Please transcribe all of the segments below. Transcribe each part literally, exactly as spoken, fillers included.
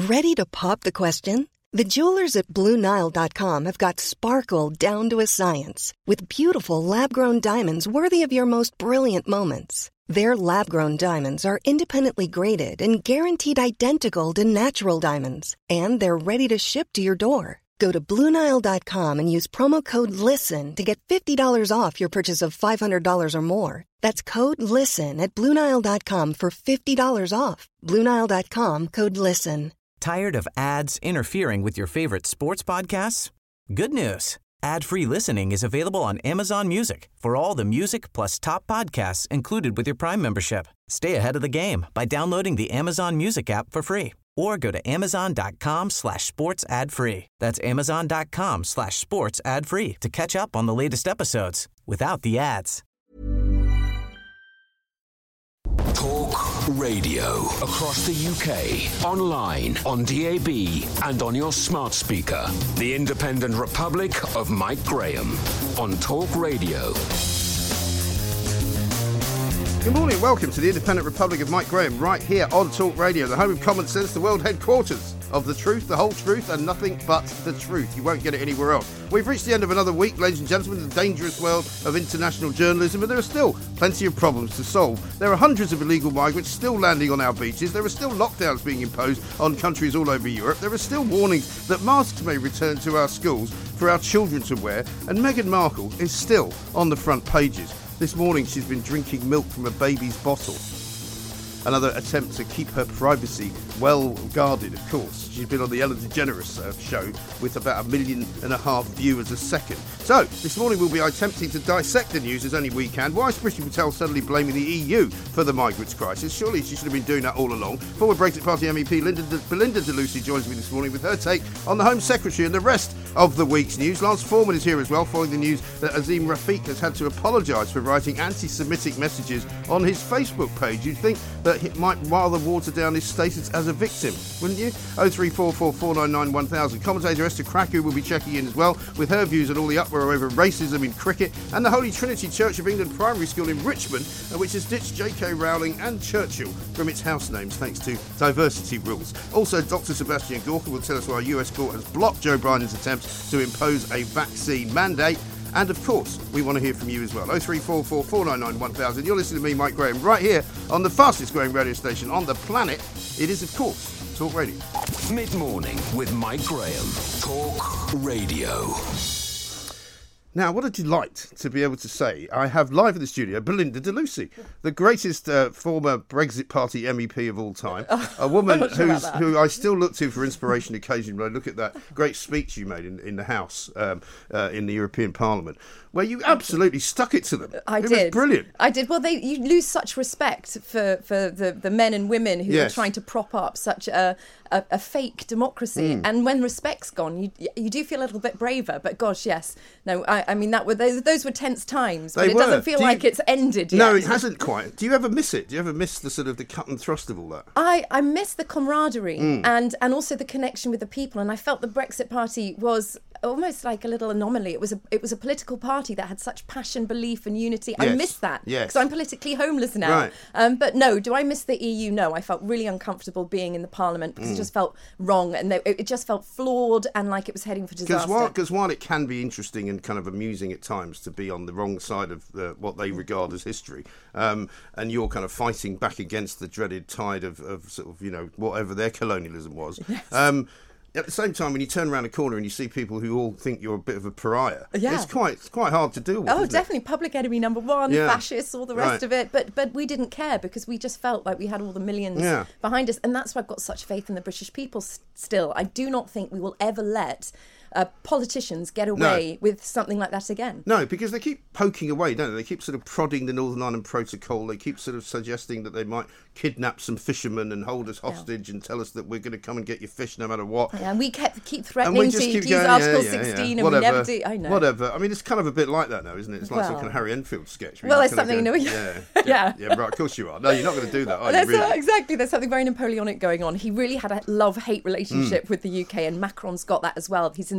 Ready to pop the question? The jewelers at Blue Nile dot com have got sparkle down to a science with beautiful lab-grown diamonds worthy of your most brilliant moments. Their lab-grown diamonds are independently graded and guaranteed identical to natural diamonds, and they're ready to ship to your door. Go to Blue Nile dot com and use promo code LISTEN to get fifty dollars off your purchase of five hundred dollars or more. That's code LISTEN at Blue Nile dot com for fifty dollars off. Blue Nile dot com, code LISTEN. Tired of ads interfering with your favorite sports podcasts? Good news. Ad-free listening is available on Amazon Music for all the music plus top podcasts included with your Prime membership. Stay ahead of the game by downloading the Amazon Music app for free or go to amazon.com slash sports ad free. That's amazon.com slash sports ad free to catch up on the latest episodes without the ads. Talk Radio across the U K, online, on D A B and on your smart speaker. The Independent Republic of Mike Graham on Talk Radio. Good morning, welcome to the Independent Republic of Mike Graham, right here on Talk Radio, the home of common sense, the world headquarters of the truth, the whole truth, and nothing but the truth. You won't get it anywhere else. We've reached the end of another week, ladies and gentlemen, in the dangerous world of international journalism, but there are still plenty of problems to solve. There are hundreds of illegal migrants still landing on our beaches. There are still lockdowns being imposed on countries all over Europe. There are still warnings that masks may return to our schools for our children to wear, and Meghan Markle is still on the front pages. This morning she's been drinking milk from a baby's bottle. Another attempt to keep her privacy well guarded, of course. She's been on the Ellen DeGeneres uh, show with about a million and a half viewers a second. So, this morning we'll be attempting to dissect the news as only we can. Why is Priti Patel suddenly blaming the E U for the migrants crisis? Surely she should have been doing that all along. Former Brexit Party M E P Linda De- Belinda de Lucy joins me this morning with her take on the Home Secretary and the rest of the week's news. Lance Foreman is here as well, following the news that Azim Rafiq has had to apologise for writing anti-Semitic messages on his Facebook page. You'd think that it might rather water down his status as a victim, wouldn't you? oh three four four, four nine nine, one thousand. Commentator Esther Krakow will be checking in as well with her views on all the uproar over racism in cricket, and the Holy Trinity Church of England Primary School in Richmond, which has ditched J K Rowling and Churchill from its house names thanks to diversity rules. Also, Doctor Sebastian Gorka will tell us why a U S court has blocked Joe Biden's attempts to impose a vaccine mandate. And of course, we want to hear from you as well. oh three four four, four nine nine, one thousand. You're listening to me, Mike Graham, right here on the fastest growing radio station on the planet. It is, of course, Talk Radio. Mid-morning with Mike Graham. Talk Radio. Now, what a delight to be able to say I have live in the studio Belinda de Lucy, the greatest uh, former Brexit Party M E P of all time, a woman who's, who I still look to for inspiration occasionally when I look at that great speech you made in, in the House, um, uh, in the European Parliament, where you absolutely stuck it to them. I it did. was brilliant. I did. Well, they you lose such respect for, for the, the men and women who yes. are trying to prop up such a, a, a fake democracy. Mm. And when respect's gone, you you do feel a little bit braver. But gosh, yes. No, I, I mean, that were those, those were tense times. But they it were. doesn't feel do you, like it's ended yet. No, it hasn't quite. Do you ever miss it? Do you ever miss the sort of the cut and thrust of all that? I, I miss the camaraderie mm. and, and also the connection with the people. And I felt the Brexit Party was almost like a little anomaly. It was a it was a political party that had such passion, belief and unity. Yes. I miss that because yes. I'm politically homeless now. Right. Um, but no, do I miss the E U? No, I felt really uncomfortable being in the Parliament because mm. it just felt wrong and they, it just felt flawed and like it was heading for disaster. Because while, while it can be interesting and kind of amusing at times to be on the wrong side of the, what they regard as history, um, and you're kind of fighting back against the dreaded tide of, of sort of, you know, whatever their colonialism was. Yes. Um, At the same time, when you turn around a corner and you see people who all think you're a bit of a pariah, yeah. it's quite it's quite hard to deal with. Oh, isn't definitely. It? Public enemy number one, yeah. fascists, all the rest right. of it. But but we didn't care because we just felt like we had all the millions yeah. behind us. And that's why I've got such faith in the British people s- still. I do not think we will ever let uh, politicians get away no. with something like that again. No, because they keep poking away, don't they? They keep sort of prodding the Northern Ireland Protocol. They keep sort of suggesting that they might kidnap some fishermen and hold us hostage yeah. and tell us that we're going to come and get your fish no matter what. Yeah, and we kept keep threatening to use going, Article yeah, yeah, sixteen yeah. and Whatever, we never do. I know. Whatever. I mean, it's kind of a bit like that now, isn't it? It's like well, some kind of Harry Enfield sketch. Well, it's something, go, no, yeah, yeah. yeah. Yeah, right, of course you are. No, you're not going to do that, are There's you, really? a, exactly. There's something very Napoleonic going on. He really had a love-hate relationship mm. with the U K, and Macron's got that as well. He's in,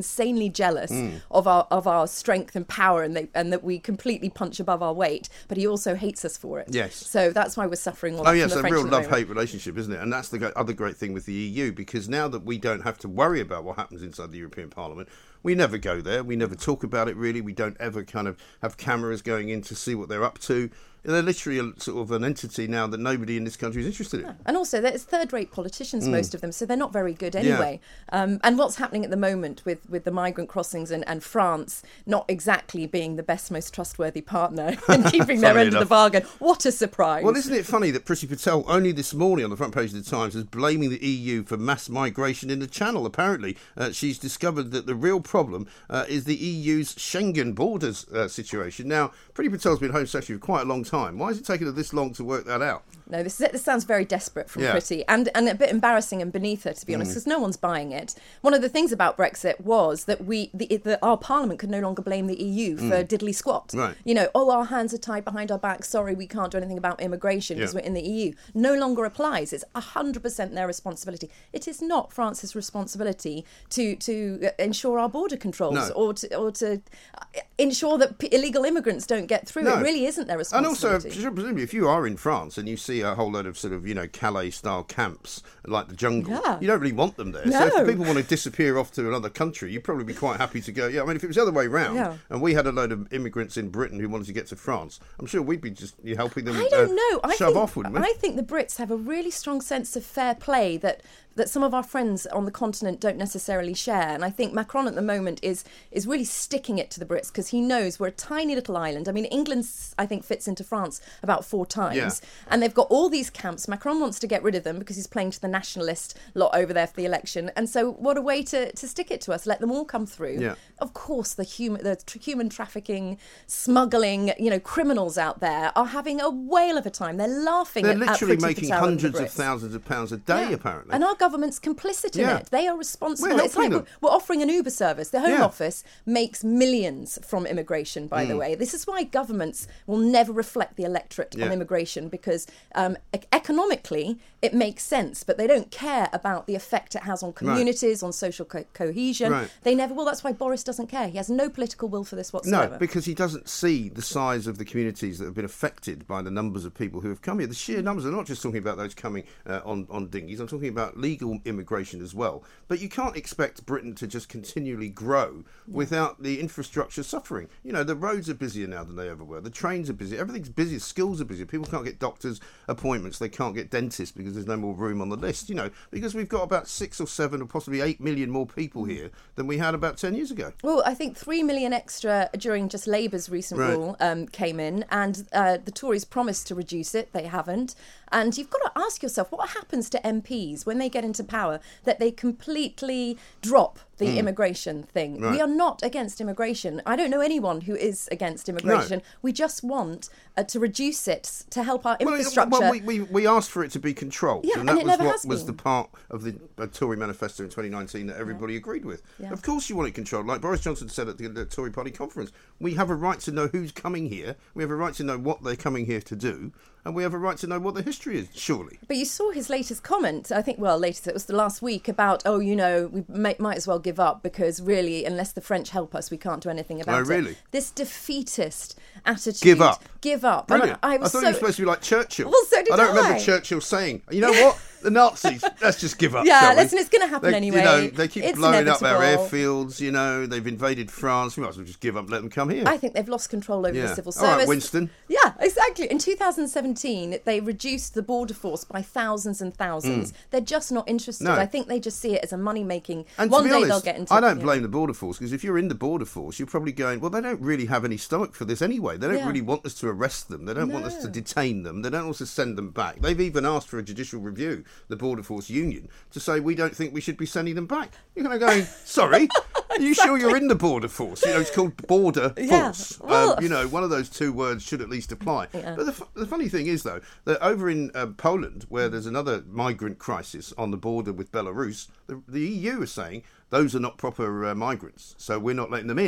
insanely jealous mm. of our of our strength and power, and they, and that we completely punch above our weight. But he also hates us for it. Yes. So that's why we're suffering all oh, that yes, from the a French real at the love-hate moment. relationship, isn't it? And that's the other great thing with the E U, because now that we don't have to worry about what happens inside the European Parliament, we never go there. We never talk about it, really. We don't ever kind of have cameras going in to see what they're up to. They're literally a, sort of an entity now that nobody in this country is interested in. Yeah. And also, there's third-rate politicians, mm. most of them, so they're not very good anyway. Yeah. Um, and what's happening at the moment with, with the migrant crossings and, and France not exactly being the best, most trustworthy partner in keeping their end enough. of the bargain. What a surprise. Well, isn't it funny that Priti Patel, only this morning on the front page of the Times, is blaming the E U for mass migration in the Channel. Apparently, uh, she's discovered that the real problem uh, is the E U's Schengen borders uh, situation. Now, Priti Patel's been Home Secretary for quite a long time. Why is it taking her this long to work that out? No, this, this sounds very desperate from yeah. Priti, and, and a bit embarrassing and beneath her, to be honest, because mm. no one's buying it. One of the things about Brexit was that we, the, the, our Parliament could no longer blame the E U for mm. diddly squat. Right. You know, oh, our hands are tied behind our backs. Sorry, we can't do anything about immigration because yeah. we're in the E U. No longer applies. It's one hundred percent their responsibility. It is not France's responsibility to to ensure our border controls no. or to or to ensure that p- illegal immigrants don't get through. No. It really isn't their responsibility. And also, presumably, if you are in France and you see a whole load of sort of, you know, Calais-style camps like the jungle, yeah. you don't really want them there. No. So if people want to disappear off to another country, you'd probably be quite happy to go. Yeah, I mean, if it was the other way round yeah. and we had a load of immigrants in Britain who wanted to get to France, I'm sure we'd be just helping them I don't uh, know. I shove think, off, wouldn't we? I think the Brits have a really strong sense of fair play that that some of our friends on the continent don't necessarily share. And I think Macron at the moment is is really sticking it to the Brits because he knows we're a tiny little island. I mean, England, I think, fits into France about four times. Yeah. And they've got all these camps. Macron wants to get rid of them because he's playing to the nationalist lot over there for the election. And so what a way to, to stick it to us. Let them all come through. Yeah. Of course, the human, the tr- human trafficking, smuggling, you know, criminals out there are having a whale of a time. They're laughing They're at They're literally at making hundreds of thousands of pounds a day, yeah. apparently. And our government's complicit in yeah. it. They are responsible. We're it's like them. we're, we're offering an Uber service. The Home yeah. Office makes millions from immigration, by mm. the way. This is why governments will never reflect the electorate yeah. on immigration because um, e- economically it makes sense, but they don't care about the effect it has on communities, right. on social co- cohesion. Right. They never will. That's why Boris doesn't care. He has no political will for this whatsoever. No, because he doesn't see the size of the communities that have been affected by the numbers of people who have come here. The sheer numbers, I'm not just talking about those coming uh, on, on dinghies, I'm talking about legal immigration as well. But you can't expect Britain to just continually grow yeah. without the infrastructure suffering. You know, the roads are busier now than they ever were. The trains are busy. Everything's busy. Schools are busy. People can't get doctors' appointments. They can't get dentists because there's no more room on the list. You know, because we've got about six or seven or possibly eight million more people here than we had about ten years ago. Well, I think three million extra during just Labour's recent right. rule um, came in, and uh, the Tories promised to reduce it. They haven't. And you've got to ask yourself, what happens to M Ps when they get into power that they completely drop the mm. immigration thing? Right. We are not against immigration. I don't know anyone who is against immigration. No. We just want uh, to reduce it to help our well, infrastructure. Well, we, we, we asked for it to be controlled. Yeah, and that and it was never what has was been. the part of the uh, Tory manifesto in twenty nineteen that everybody yeah. agreed with. Yeah. Of course you want it controlled. Like Boris Johnson said at the, the Tory party conference, we have a right to know who's coming here. We have a right to know what they're coming here to do. And we have a right to know what the history is, surely. But you saw his latest comment, I think, well, latest, it was the last week, about, oh, you know, we may, might as well give up because really, unless the French help us, we can't do anything about it. Oh, really? It. This defeatist attitude. Give up. Give up. Brilliant. I, I, was I thought so... you were supposed to be like Churchill. Well, so did I. I don't remember Churchill saying, you know what? The Nazis, let's just give up. Yeah, listen, it's going to happen they, anyway. You know, they keep it's blowing inevitable. up our airfields, you know, they've invaded France. We might as well just give up and let them come here. I think they've lost control over yeah. the civil service. All right, Winston. Yeah, exactly. In two thousand seventeen, they reduced the border force by thousands and thousands. Mm. They're just not interested. No. I think they just see it as a money-making... And One to be day honest, they'll get into I don't it, blame know. the border force, because if you're in the border force, you're probably going, well, they don't really have any stomach for this anyway. They don't yeah. really want us to arrest them. They don't no. want us to detain them. They don't want us to send them back. They've even asked for a judicial review, the Border Force Union, to say we don't think we should be sending them back. You're kind of going, sorry, exactly. Are you sure you're in the border force? You know, it's called border yeah. force. Well, um, you know, one of those two words should at least apply. Yeah. But the, f- the funny thing is, though, that over in uh, Poland, where there's another migrant crisis on the border with Belarus, the, the E U is saying those are not proper uh, migrants, so we're not letting them in.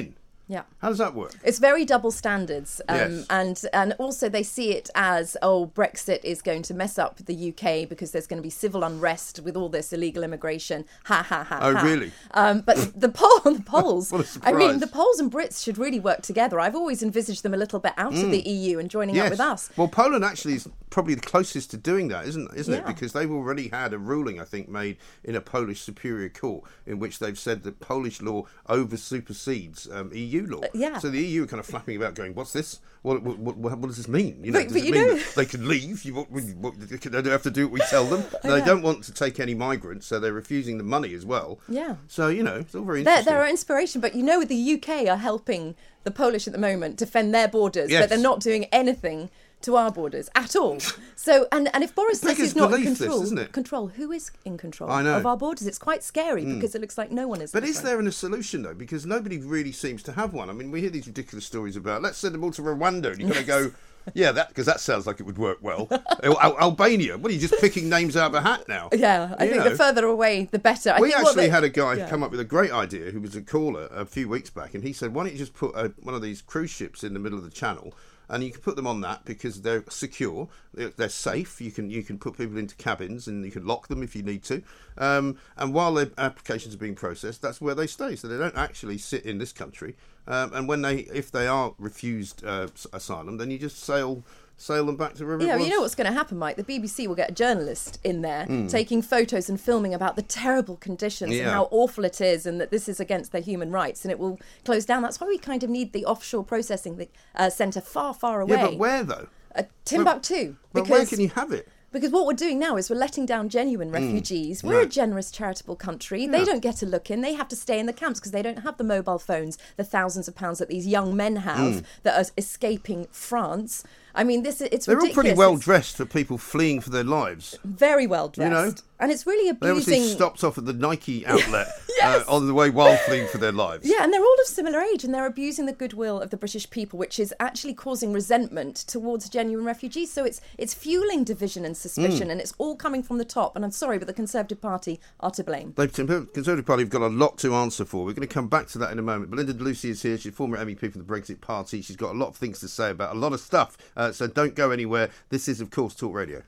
Yeah. How does that work? It's very double standards. Um, yes. And and also they see it as, oh, Brexit is going to mess up the U K because there's going to be civil unrest with all this illegal immigration. Ha, ha, ha, Oh, ha. really? Um, but the, poll, the Poles, What a surprise. I mean, the Poles and Brits should really work together. I've always envisaged them a little bit out mm. of the E U and joining yes. up with us. Well, Poland actually is probably the closest to doing that, isn't, isn't yeah. it? Because they've already had a ruling, I think, made in a Polish Superior Court in which they've said that Polish law over supersedes um, E U law. Uh, yeah. So the E U are kind of flapping about going, what's this? What, what, what, what does this mean? You know, But- does but it you mean know- that they can leave? You, what, what, they don't have to do what we tell them. And they don't want to take any migrants, so they're refusing the money as well. Yeah. So, you know, it's all very They're, interesting. they're an inspiration, but you know the U K are helping the Polish at the moment defend their borders, Yes. but they're not doing anything to our borders at all. So, and, and if Boris says Beggars he's not in belief this, control, isn't it? control, who is in control I know. of our borders? It's quite scary Mm. because it looks like no one is. But in is control. there a solution, though? Because nobody really seems to have one. I mean, we hear these ridiculous stories about, let's send them all to Rwanda, and you've got to go, yeah, that because that sounds like it would work well. Al- Albania, what are you just picking names out of a hat now? Yeah, I You think know. the further away, the better. I We think what actually they- had a guy yeah. come up with a great idea who was a caller a few weeks back, and he said, why don't you just put a, one of these cruise ships in the middle of the channel, and you can put them on that because they're secure, they're, they're safe. You can you can put people into cabins and you can lock them if you need to. Um, and while their applications are being processed, that's where they stay. So they don't actually sit in this country. Um, and when they, if they are refused uh, asylum, then you just sail. Sail them back to wherever Yeah, it was. you know what's going to happen, Mike? The B B C will get a journalist in there Mm. taking photos and filming about the terrible conditions Yeah. and how awful it is and that this is against their human rights, and it will close down. That's why we kind of need the offshore processing uh, centre far, far away. Yeah, but where though? Uh, Timbuktu. But because where can you have it? Because what we're doing now is we're letting down genuine refugees. We're Right. a generous charitable country. Yeah. They don't get a look in. They have to stay in the camps because they don't have the mobile phones, the thousands of pounds that these young men have that are escaping France. I mean, this it's They're ridiculous. all pretty well It's dressed for people fleeing for their lives. very well dressed. know? And it's really They obviously abusing... stopped off at the Nike outlet Yes. uh, on the way while fleeing for their lives. Yeah, and they're all of similar age, and they're abusing the goodwill of the British people, which is actually causing resentment towards genuine refugees. So it's it's fueling division and suspicion, Mm. and it's all coming from the top. And I'm sorry, but the Conservative Party are to blame. The Conservative Party have got a lot to answer for. We're going to come back to that in a moment. Belinda Lucy is here. She's former M E P for the Brexit Party. She's got a lot of things to say about a lot of stuff. Uh, so don't go anywhere. This is, of course, Talk Radio.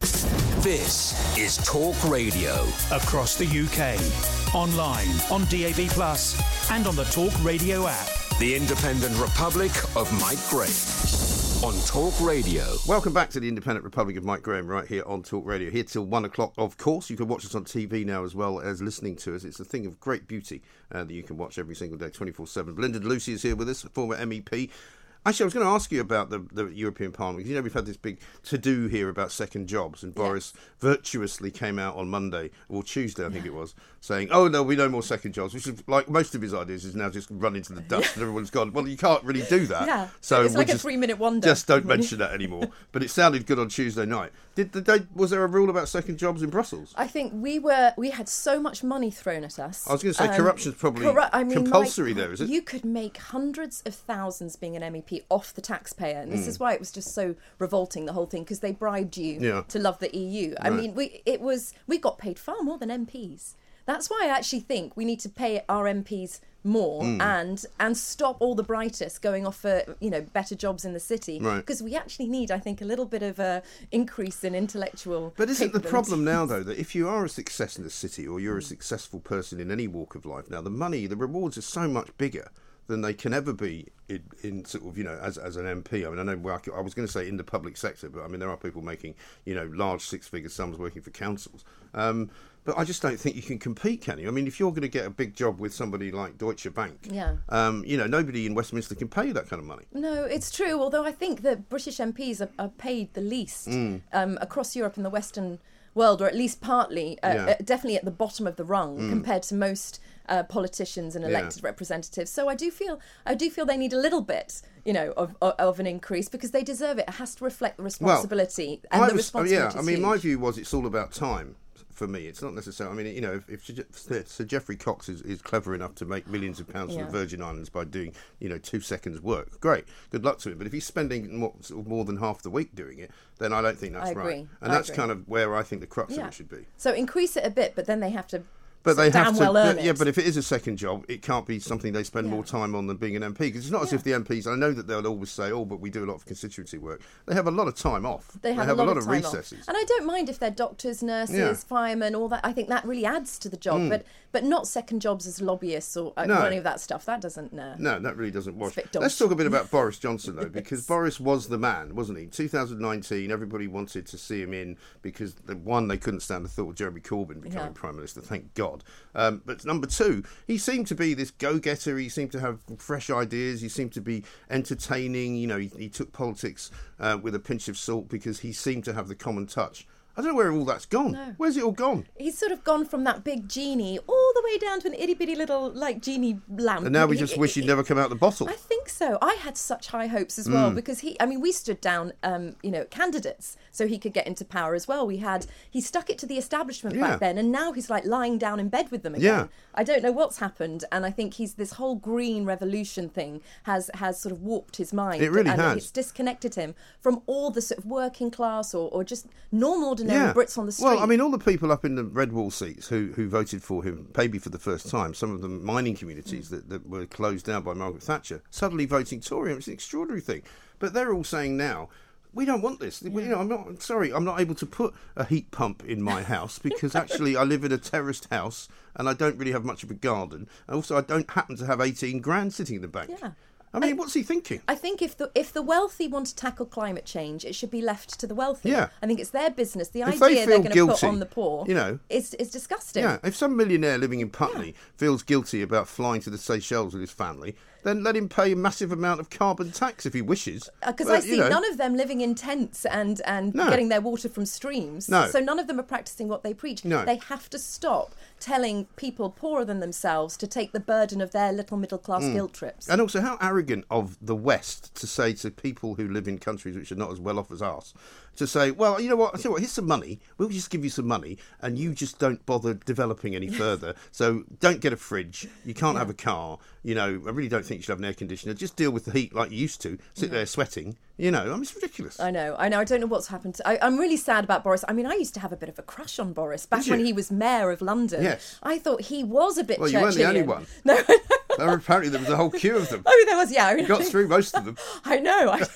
This is Talk Radio. Across the U K, online, on D A B Plus, and on the Talk Radio app. The Independent Republic of Mike Graham on Talk Radio. Welcome back to the Independent Republic of Mike Graham right here on Talk Radio. Here till one o'clock, of course. You can watch us on T V now as well as listening to us. It's a thing of great beauty uh, that you can watch every single day, twenty-four seven. Belinda Lucy is here with us, former M E P. Actually, I was going to ask you about the, the European Parliament, because, you know, we've had this big to-do here about second jobs, and Boris virtuously came out on Monday, or Tuesday, I think it was, saying, oh, there'll be no more second jobs, which is, like most of his ideas, is now just run into the dust and everyone's gone, well, you can't really do that. Yeah, So it's we'll like a just, three-minute wonder. Just don't mention that anymore. But it sounded good on Tuesday night. Did, did they, was there a rule about second jobs in Brussels? I think we were we had so much money thrown at us. I was going to say Um, corruption's probably corru- I mean, compulsory like, there, is it? You could make hundreds of thousands being an M E P off the taxpayer, and this Mm. is why it was just so revolting, the whole thing, because they bribed you Yeah. to love the E U. I Right. mean, we it was we got paid far more than M Ps. That's why I actually think we need to pay our M Ps more Mm. and and stop all the brightest going off for, you know, better jobs in the city, Right. because we actually need, I think, a little bit of a increase in intellectual But isn't the capability. problem now, though, that if you are a success in the city or you're a successful person in any walk of life now, the money, the rewards are so much bigger than they can ever be in, in sort of, you know, as as an M P. I mean, I know well, I was going to say in the public sector, but I mean, there are people making, you know, large six-figure sums working for councils. Um, but I just don't think you can compete, can you? I mean, if you're going to get a big job with somebody like Deutsche Bank, Yeah. um, you know, nobody in Westminster can pay you that kind of money. No, it's true. Although I think that British M Ps are, are paid the least Mm. um, across Europe and the Western world, or at least partly, uh, Yeah. uh, definitely at the bottom of the rung Mm. compared to most uh, politicians and Yeah. elected representatives. So I do feel, I do feel they need a little bit, you know, of of, of an increase, because they deserve it. It has to reflect the responsibility, and I the was- responsibility. Yeah, I is mean, my huge. view was it's all about time. For me, it's not necessarily. I mean, you know, if, if Sir Geoffrey Cox is, is clever enough to make millions of pounds Yeah. from the Virgin Islands by doing, you know, two seconds work, great, good luck to him. But if he's spending more, sort of more than half the week doing it, then I don't think that's I agree. right. And I that's agree. kind of where I think the crux Yeah. of it should be. So increase it a bit, but then they have to But they damn have to, well earn but, it. yeah. But if it is a second job, it can't be something they spend Yeah. more time on than being an M P. Because it's not as Yeah. if the M Ps. I know that they'll always say, "Oh, but we do a lot of constituency work." They have a lot of time off. They have, they have a lot, a lot of, of time recesses. Off. And I don't mind if they're doctors, nurses, Yeah. firemen, all that. I think that really adds to the job. Mm. But but not second jobs as lobbyists or, uh, No. or any of that stuff. That doesn't. No. No, that really doesn't wash. a bit Let's dodgy. talk a bit about Boris Johnson, though, Yes. because Boris was the man, wasn't he? two thousand nineteen, everybody wanted to see him in because, the, one, they couldn't stand the thought of Jeremy Corbyn becoming Yeah. Prime Minister, thank God. Um, but number two, he seemed to be this go-getter. He seemed to have fresh ideas. He seemed to be entertaining. You know, he, he took politics uh, with a pinch of salt because he seemed to have the common touch. I don't know where all that's gone. No. Where's it all gone? He's sort of gone from that big genie all the way down to an itty bitty little like genie lamp. And now we He- just he- wish he'd never come out the bottle. I think so. I had such high hopes as well Mm. because he, I mean, we stood down, um, you know, candidates so he could get into power as well. We had, he stuck it to the establishment Yeah. back then, and now he's like lying down in bed with them again. Yeah. I don't know what's happened, and I think he's this whole green revolution thing has has sort of warped his mind. It really and has. It's disconnected him from all the sort of working class or, or just normal, ordinary Brits on the street. Well, I mean, all the people up in the red wall seats who, who voted for him, maybe for the first time, some of them mining communities that, that were closed down by Margaret Thatcher, suddenly voting Tory. It's an extraordinary thing. But they're all saying now, we don't want this. You know, I'm not sorry. I'm not able to put a heat pump in my house because actually I live in a terraced house and I don't really have much of a garden. And also, I don't happen to have eighteen grand sitting in the bank. Yeah. I mean, what's he thinking? I think if the if the wealthy want to tackle climate change, it should be left to the wealthy. Yeah. I think it's their business. The If they idea feel they're going to guilty, put on the poor, you know, is is disgusting. Yeah, if some millionaire living in Putney feels guilty about flying to the Seychelles with his family, then let him pay a massive amount of carbon tax if he wishes. Because But, I see you know, none of them living in tents and, and No. getting their water from streams. No. So none of them are practicing what they preach. No. They have to stop telling people poorer than themselves to take the burden of their little middle class Mm. guilt trips. And also, how arrogant of the West to say to people who live in countries which are not as well off as us, to say, well, you know what, I tell you what, here's some money, we'll just give you some money, and you just don't bother developing any further. So don't get a fridge, you can't have a car, you know, I really don't think you should have an air conditioner, just deal with the heat like you used to, sit there sweating, you know, I mean, it's ridiculous. I know, I know. I don't know what's happened. To, I, I'm really sad about Boris. I mean, I used to have a bit of a crush on Boris back Did you? when he was mayor of London. Yes. I thought he was a bit Well, you weren't the only Churchillian. one. No. There were, apparently there was a whole queue of them. Oh, there was, yeah. I mean, You got through most of them. I know. I...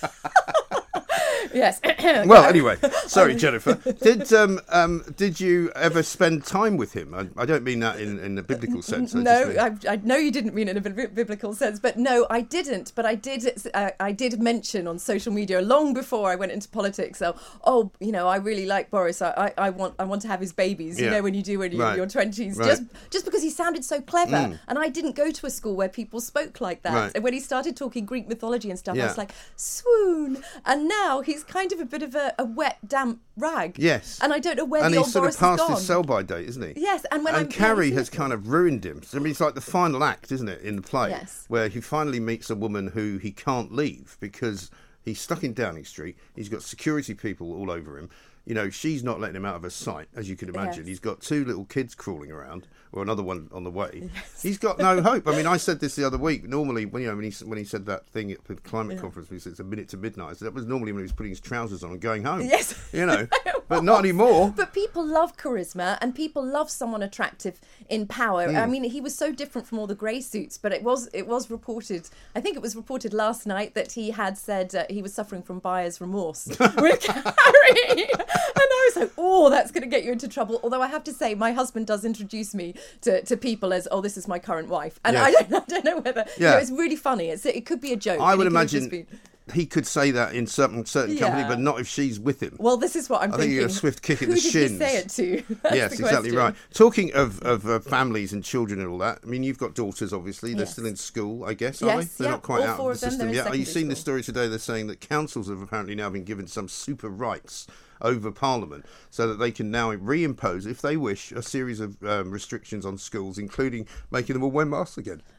yes. Well, anyway, sorry, Jennifer. Did um, um, did you ever spend time with him? I, I don't mean that in, in a biblical sense. I No, just mean- I, I know you didn't mean it in a bi- biblical sense, but no, I didn't. But I did. Uh, I did mention on social media long before I went into politics. So, oh, you know, I really like Boris. I, I, I want, I want to have his babies. You Yeah. know, when you do when you're Right. in your twenties, Right. just just because he sounded so clever, Mm. and I didn't go to a school where people spoke like that. Right. And when he started talking Greek mythology and stuff, I Yeah. was like, swoon. And now he's kind of a bit of a, a wet, damp rag. Yes. And I don't know where and the he's old sort Boris of past has gone. his sell-by date, isn't he? Yes, and when and I'm Carrie yeah, has kind of ruined him. I mean, it's like the final act, isn't it, in the play, Yes. where he finally meets a woman who he can't leave because he's stuck in Downing Street. He's got security people all over him. You know, she's not letting him out of her sight, as you can imagine. Yes. He's got two little kids crawling around, or another one on the way. He's got no hope. I mean, I said this the other week. Normally, when you know, when he when he said that thing at the climate Yeah. conference, he said it's a minute to midnight. So that was normally when he was putting his trousers on and going home. Yes. You know, but not anymore. But people love charisma and people love someone attractive in power. Mm. I mean, he was so different from all the grey suits, but it was it was reported, I think it was reported last night that he had said uh, he was suffering from buyer's remorse with Carrie. And I was like, oh, that's going to get you into trouble. Although I have to say, my husband does introduce me to, to people as, oh, this is my current wife. And Yes. I, don't, I don't know whether, Yeah. you know, it's really funny. It's, it could be a joke. I and would it could have just imagine been- he could say that in certain certain company, Yeah. but not if she's with him. Well, this is what I'm I think thinking. you get a swift kick in Who the did shins. he say it to? That's Yes, the exactly question. right. Talking of, of uh, families and children and all that, I mean, you've got daughters, obviously. They're Yes. still in school, I guess, are Yes, they? They're yeah, not quite all out four of the of them, they're system in yet. Are you secondary seeing the school. story today? They're saying that councils have apparently now been given some super rights over Parliament so that they can now reimpose, if they wish, a series of um, restrictions on schools, including making them all wear masks again.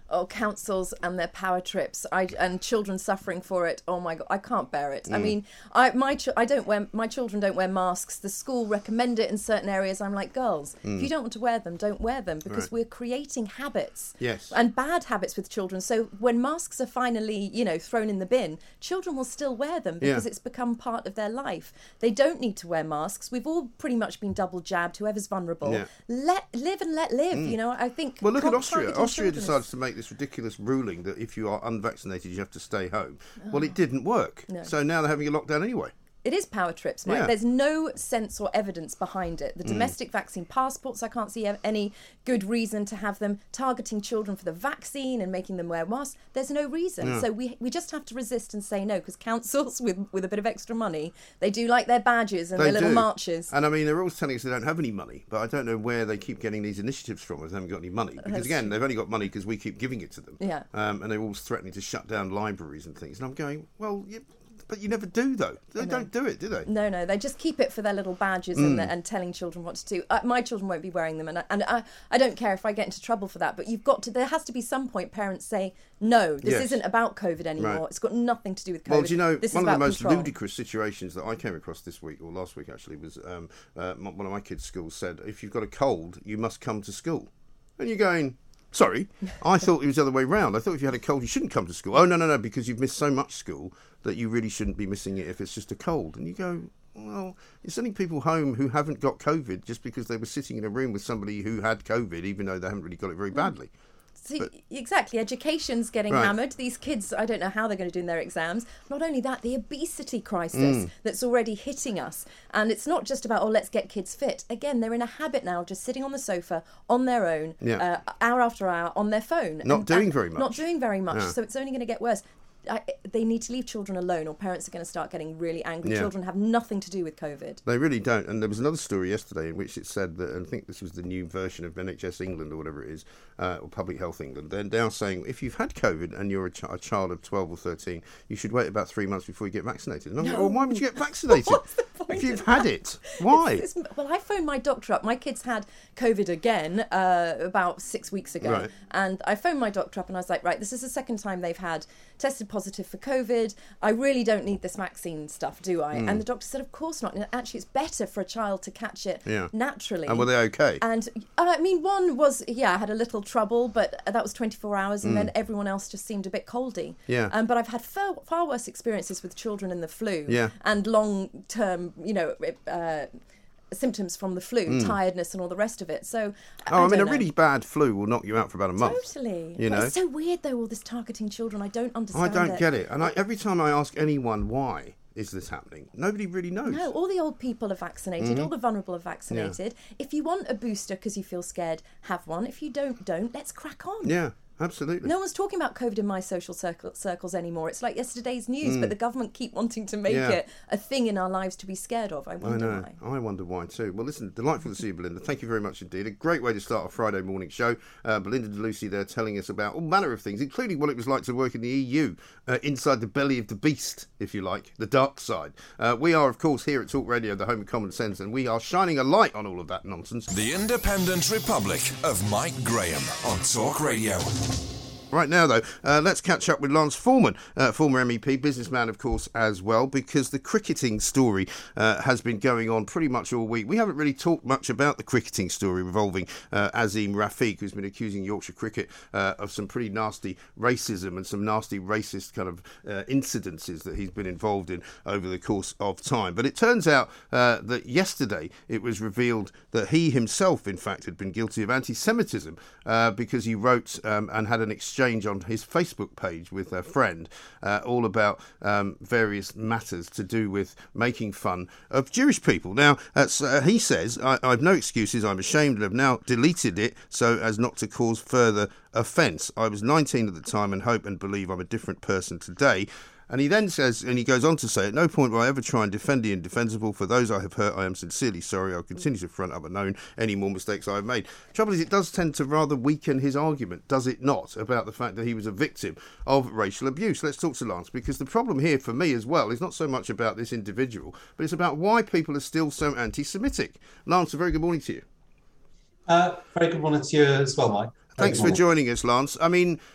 oh, councils and their power trips, I, and children suffering for it. Oh my God, I can't bear it. Mm. I mean, I my ch- I don't wear my children don't wear masks. The school recommend it in certain areas. I'm like, girls, mm. if you don't want to wear them, don't wear them, because right. we're creating habits, yes, and bad habits with children. So when masks are finally, you know, thrown in the bin, children will still wear them because yeah. it's become part of their life. They don't need to wear masks. We've all pretty much been double jabbed. Whoever's vulnerable, yeah. let live and let live. Mm. You know, I think. Well, look at Austria. Austria decided to make this ridiculous ruling that if you are unvaccinated, you have to stay home. Oh. Well, it didn't work. No. So now they're having a lockdown anyway. It is power trips, Mike. Yeah. There's no sense or evidence behind it. The domestic mm. vaccine passports, I can't see any good reason to have them targeting children for the vaccine and making them wear masks. There's no reason. Yeah. So we we just have to resist and say no, because councils with, with a bit of extra money, they do like their badges and they their little do. marches. And I mean, they're always telling us they don't have any money, but I don't know where they keep getting these initiatives from if they haven't got any money. Because That's again, true. They've only got money because we keep giving it to them. Yeah. Um, and they're always threatening to shut down libraries and things. And I'm going, well, you... But you never do, though. They don't do it, do they? No, no. They just keep it for their little badges mm. and, the, and telling children what to do. Uh, my children won't be wearing them, and, I, and I, I don't care if I get into trouble for that. But you've got to. There has to be some point parents say, no, this yes. isn't about COVID anymore. Right. It's got nothing to do with COVID. Well, do you know, this one is of the most control. ludicrous situations that I came across this week, or last week actually, was um, uh, one of my kids' schools said, if you've got a cold, you must come to school. And you're going... Sorry, I thought it was the other way round. I thought if you had a cold, you shouldn't come to school. Oh, no, no, no, because you've missed so much school that you really shouldn't be missing it if it's just a cold. And you go, well, you're sending people home who haven't got COVID just because they were sitting in a room with somebody who had COVID, even though they haven't really got it very badly. See, but, exactly. Education's getting right. hammered. These kids, I don't know how they're going to do in their exams. Not only that, the obesity crisis mm. that's already hitting us. And it's not just about, oh, let's get kids fit. Again, they're in a habit now of just sitting on the sofa on their own, yeah. uh, hour after hour on their phone. Not and, doing and very much. Not doing very much. Yeah. So it's only going to get worse. I, they need to leave children alone, or parents are going to start getting really angry. Yeah. Children have nothing to do with COVID. They really don't. And there was another story yesterday in which it said that, and I think this was the new version of N H S England or whatever it is, uh, or Public Health England, they're now saying if you've had COVID and you're a, ch- a child of twelve or thirteen, you should wait about three months before you get vaccinated. And I'm no. like, well, why would you get vaccinated? What's the point if you've had it? Why? It's, it's, well, I phoned my doctor up. My kids had COVID again uh, about six weeks ago. Right. And I phoned my doctor up and I was like, right, this is the second time they've had tested positive for COVID. I really don't need this vaccine stuff, do I? Mm. And the doctor said, of course not. And actually, it's better for a child to catch it yeah. naturally. And were they okay? And uh, I mean, one was, yeah, I had a little trouble, but that was twenty-four hours. And mm. then everyone else just seemed a bit coldy. Yeah. Um, but I've had far, far worse experiences with children in the flu. Yeah. And long-term, you know, uh, symptoms from the flu, mm. tiredness and all the rest of it. So, oh, I, I mean, know. a really bad flu will knock you out for about a month. Totally. You know, it's so weird though, all this targeting children. I don't understand. I don't it. get it. And I, every time I ask anyone why is this happening, nobody really knows. No, all the old people are vaccinated. Mm-hmm. All the vulnerable are vaccinated. Yeah. If you want a booster because you feel scared, have one. If you don't, don't. Let's crack on. Yeah. Absolutely. No one's talking about COVID in my social circle, circles anymore. It's like yesterday's news, mm. but the government keep wanting to make yeah. it a thing in our lives to be scared of. I wonder I know. why. I wonder why too. Well, listen, delightful to see you, Belinda. Thank you very much indeed. A great way to start a Friday morning show. Uh, Belinda DeLucy there telling us about all manner of things, including what it was like to work in the E U, uh, inside the belly of the beast, if you like, the dark side. Uh, we are, of course, here at Talk Radio, the home of common sense, and we are shining a light on all of that nonsense. The Independent Republic of Mike Graham on Talk Radio. Right now, though, uh, let's catch up with Lance Foreman, uh, former M E P, businessman, of course, as well, because the cricketing story uh, has been going on pretty much all week. We haven't really talked much about the cricketing story revolving uh, Azeem Rafiq, who's been accusing Yorkshire cricket uh, of some pretty nasty racism and some nasty racist kind of uh, incidences that he's been involved in over the course of time. But it turns out uh, that yesterday it was revealed that he himself, in fact, had been guilty of anti-Semitism uh, because he wrote um, and had an exchange on his Facebook page with a friend uh, all about um, various matters to do with making fun of Jewish people. Now, that's, uh, he says, I, I have no excuses, I'm ashamed and have now deleted it so as not to cause further offence. I was nineteen at the time and hope and believe I'm a different person today. And he then says, and he goes on to say, at no point will I ever try and defend the indefensible. For those I have hurt, I am sincerely sorry. I'll continue to front up unknown any more mistakes I have made. Trouble is, it does tend to rather weaken his argument, does it not, about the fact that he was a victim of racial abuse. Let's talk to Lance, because the problem here for me as well is not so much about this individual, but it's about why people are still so anti-Semitic. Lance, a very good morning to you. Uh, very good morning to you as well, Mike. Very Thanks for joining us, Lance. I mean,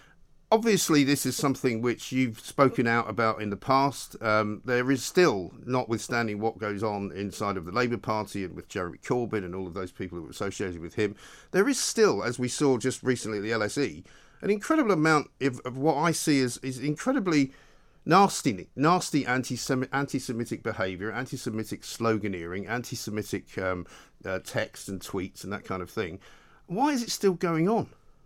obviously, this is something which you've spoken out about in the past. Um, there is still, notwithstanding what goes on inside of the Labour Party and with Jeremy Corbyn and all of those people who are associated with him, there is still, as we saw just recently at the L S E, an incredible amount of, of what I see as is incredibly nasty, nasty anti-Semitic, anti-Semitic behaviour, anti-Semitic sloganeering, anti-Semitic um, uh, text and tweets and that kind of thing. Why is it still going on?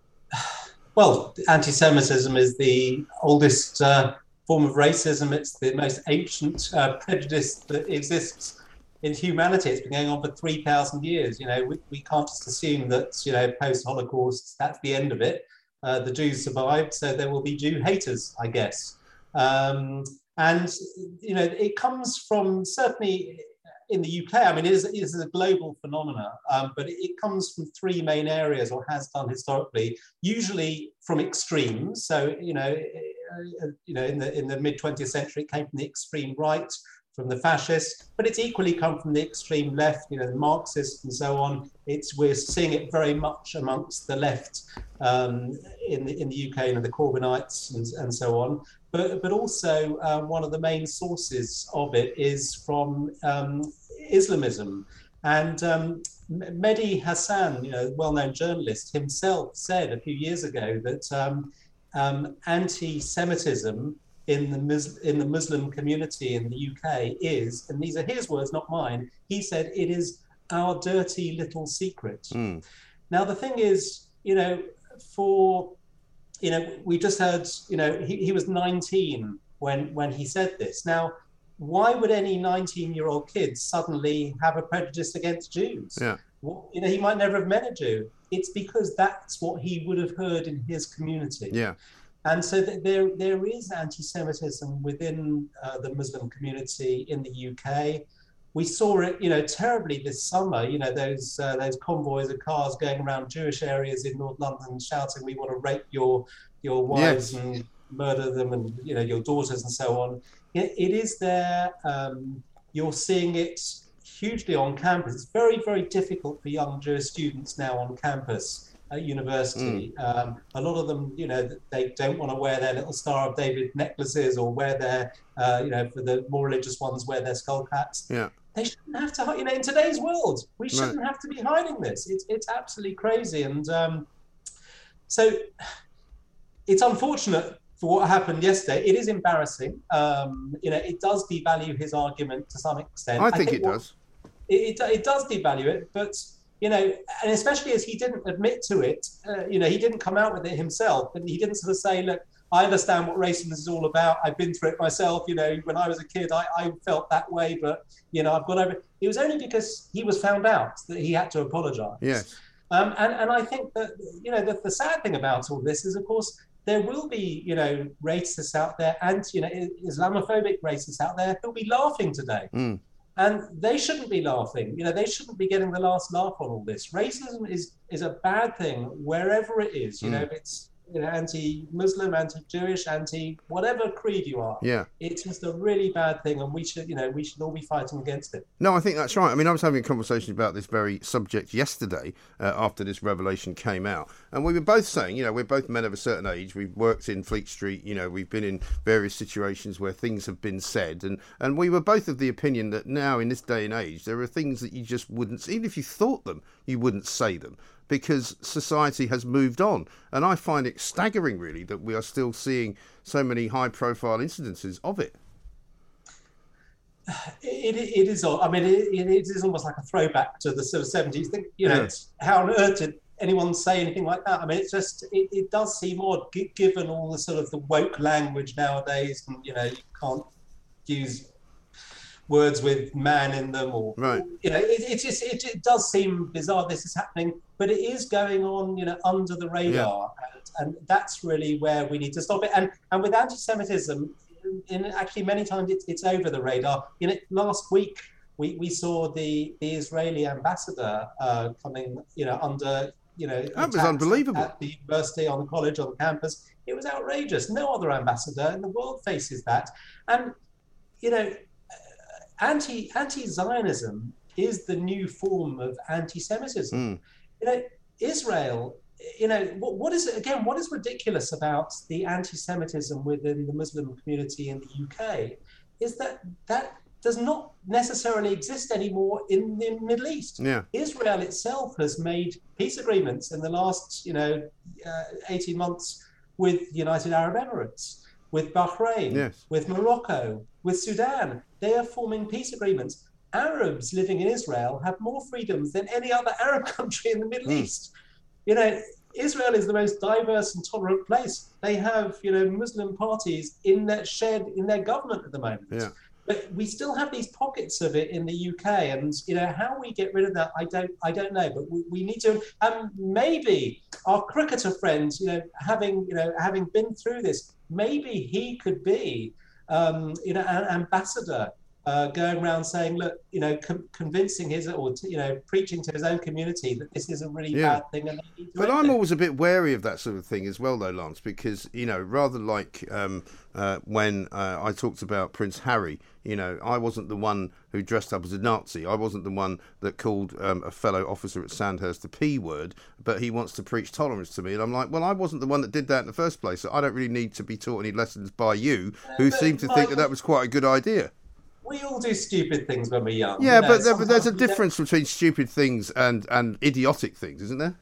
Well, anti-Semitism is the oldest uh, form of racism. It's the most ancient uh, prejudice that exists in humanity. It's been going on for three thousand years. You know, we, we can't just assume that, you know, post-Holocaust, that's the end of it. Uh, the Jews survived, so there will be Jew haters, I guess. Um, and, you know, it comes from, certainly in the U K, I mean, it is, it is a global phenomenon, um, but it, it comes from three main areas, or has done historically, usually from extremes. So, you know, uh, you know, in the in the mid twentieth century, it came from the extreme right, from the fascists, but it's equally come from the extreme left, you know, the Marxists and so on. It's we're seeing it very much amongst the left um, in the in the U K, and the Corbynites and, and so on. But but also uh, one of the main sources of it is from um, Islamism. And um, Mehdi Hasan, you know, well-known journalist, himself said a few years ago that um, um, anti-Semitism in the Mus- in the Muslim community in the U K is, and these are his words, not mine, he said it is our dirty little secret. Mm. Now, the thing is, you know, for, you know, we just heard, you know, he, he was nineteen when, when he said this. Now, why would any nineteen-year-old kid suddenly have a prejudice against Jews? Yeah. Well, you know, he might never have met a Jew. It's because that's what he would have heard in his community. Yeah. And so there, there is anti-Semitism within uh, the Muslim community in the U K. We saw it, you know, terribly this summer. You know, those uh, those convoys of cars going around Jewish areas in North London, shouting, "We want to rape your your wives yes. and murder them, and you know your daughters and so on." It, it is there. Um, you're seeing it hugely on campus. It's very, very difficult for young Jewish students now on campus at university. Mm. Um, a lot of them, you know, they don't want to wear their little Star of David necklaces, or wear their, uh, you know, for the more religious ones, wear their skull caps. Yeah. They shouldn't have to, you know, in today's world, we shouldn't right. have to be hiding this. It's it's absolutely crazy. And um, so it's unfortunate for what happened yesterday. It is embarrassing. Um, you know, it does devalue his argument to some extent. I think, I think it what, does. It, it, it does devalue it, but, you know, and especially as he didn't admit to it, uh, you know, he didn't come out with it himself, and he didn't sort of say, look, I understand what racism is all about. I've been through it myself. You know, when I was a kid, I, I felt that way, but, you know, I've got over it. It was only because he was found out that he had to apologize. Yes. Um, and, and I think that, you know, the, the sad thing about all this is, of course, there will be, you know, racists out there and, you know, Islamophobic racists out there who'll be laughing today. Mm. And they shouldn't be laughing. You know, they shouldn't be getting the last laugh on all this. Racism is is a bad thing wherever it is. You mm. know, if it's, you know, anti-Muslim, anti-Jewish, anti-whatever creed you are. Yeah. It's just a really bad thing, and we should, you know, we should all be fighting against it. No, I think that's right. I mean, I was having a conversation about this very subject yesterday uh, after this revelation came out, and we were both saying, you know, we're both men of a certain age. We've worked in Fleet Street, you know, we've been in various situations where things have been said, and, and we were both of the opinion that now, in this day and age, there are things that you just wouldn't, even if you thought them, you wouldn't say them, because society has moved on. And I find it staggering, really, that we are still seeing so many high-profile incidences of it. It, it is, I mean, it, it is almost like a throwback to the sort of seventies. Think, you know, yeah. How on earth did anyone say anything like that? I mean, it's just, it, it does seem odd, given all the sort of the woke language nowadays, and, you know, you can't use words with man in them, or, right. you know, it, it just, it, it does seem bizarre this is happening, but it is going on, you know, under the radar. Yeah. And, and that's really where we need to stop it. And and with anti-Semitism, in actually many times it's, it's over the radar. You know, last week we, we saw the, the Israeli ambassador uh, coming, you know, under, you know, that was unbelievable at the university, on the college, on the campus. It was outrageous. No other ambassador in the world faces that. And, you know, anti anti-Zionism is the new form of anti-Semitism. Mm. You know, Israel you know, what, what is again? What is ridiculous about the anti-Semitism within the Muslim community in the U K is that that does not necessarily exist anymore in the Middle East. Yeah. Israel itself has made peace agreements in the last, you know, uh, eighteen months with the United Arab Emirates, with Bahrain, yes. with Morocco, with Sudan. They are forming peace agreements. Arabs living in Israel have more freedoms than any other Arab country in the Middle mm. East. You know, Israel is the most diverse and tolerant place. They have, you know, Muslim parties in their shared in their government at the moment. Yeah. But we still have these pockets of it in the U K, and you know how we get rid of that, I don't, I don't know. But we, we need to, and maybe our cricketer friends, you know, having, you know, having been through this, maybe he could be, um, you know, an ambassador uh, going around saying, look, you know, com- convincing his or t- you know, preaching to his own community that this is a really yeah. bad thing. And they need to but I'm it. always a bit wary of that sort of thing as well, though, Lance, because you know, rather like um, uh, when uh, I talked about Prince Harry. You know, I wasn't the one who dressed up as a Nazi. I wasn't the one that called um, a fellow officer at Sandhurst the P word, but he wants to preach tolerance to me. And I'm like, well, I wasn't the one that did that in the first place. So I don't really need to be taught any lessons by you, who but seem to Michael, think that that was quite a good idea. We all do stupid things when we're young. Yeah, you know, but, there, but there's a we difference don't... between stupid things and, and idiotic things, isn't there?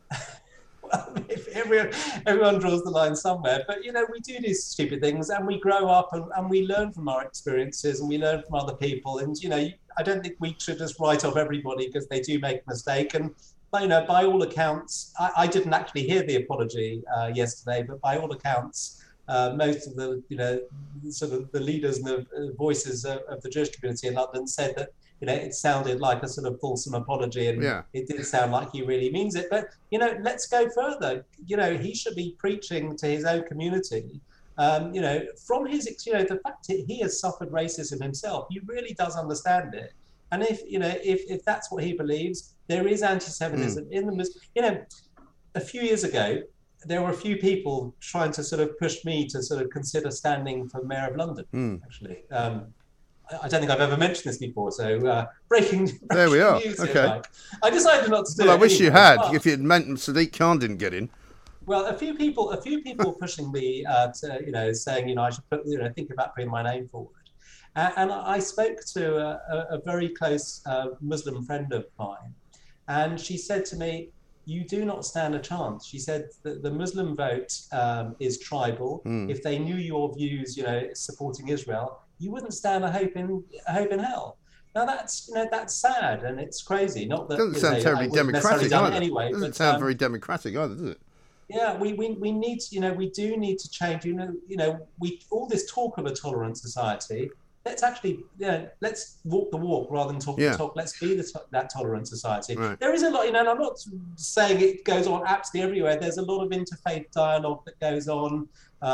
Well, if everyone, everyone draws the line somewhere. But, you know, we do do stupid things and we grow up and, and we learn from our experiences and we learn from other people. And, you know, I don't think we should just write off everybody because they do make a mistake. And, you know, by all accounts, I, I didn't actually hear the apology uh, yesterday, but by all accounts, uh, most of the, you know, sort of the leaders and the voices of, of the Jewish community in London said that, you know, it sounded like a sort of fulsome apology, and yeah. it did sound like he really means it. But, you know, let's go further. You know, he should be preaching to his own community. Um, you know, from his, you know, the fact that he has suffered racism himself, he really does understand it. And if, you know, if, if that's what he believes, there is anti-Semitism mm. in the, you know, a few years ago, there were a few people trying to sort of push me to sort of consider standing for Mayor of London, mm. actually. Um, I don't think I've ever mentioned this before, so uh, breaking, breaking there we are. news okay. Here, Mike. I decided not to do well, it. I wish anyway, you had. but, if you'd meant Sadiq Khan didn't get in. Well, a few people, a few people pushing me, uh, to, you know, saying, you know, I should put, you know, think about putting my name forward. Uh, and I spoke to a, a very close uh, Muslim friend of mine, and she said to me, "You do not stand a chance." She said that the Muslim vote um, is tribal. Mm. If they knew your views, you know, supporting Israel, you wouldn't stand a hope in a hope in hell. Now that's, you know, that's sad and it's crazy. Not that it doesn't sound know, terribly democratic either. Anyway, it doesn't but, sound um, very democratic either, does it? Yeah, we, we we need to, you know, we do need to change. You know, you know, we all this talk of a tolerant society. Let's actually, you know, let's walk the walk rather than talk yeah. the talk. Let's be the to- that tolerant society. Right. There is a lot, you know, and I'm not saying it goes on absolutely everywhere. There's a lot of interfaith dialogue that goes on.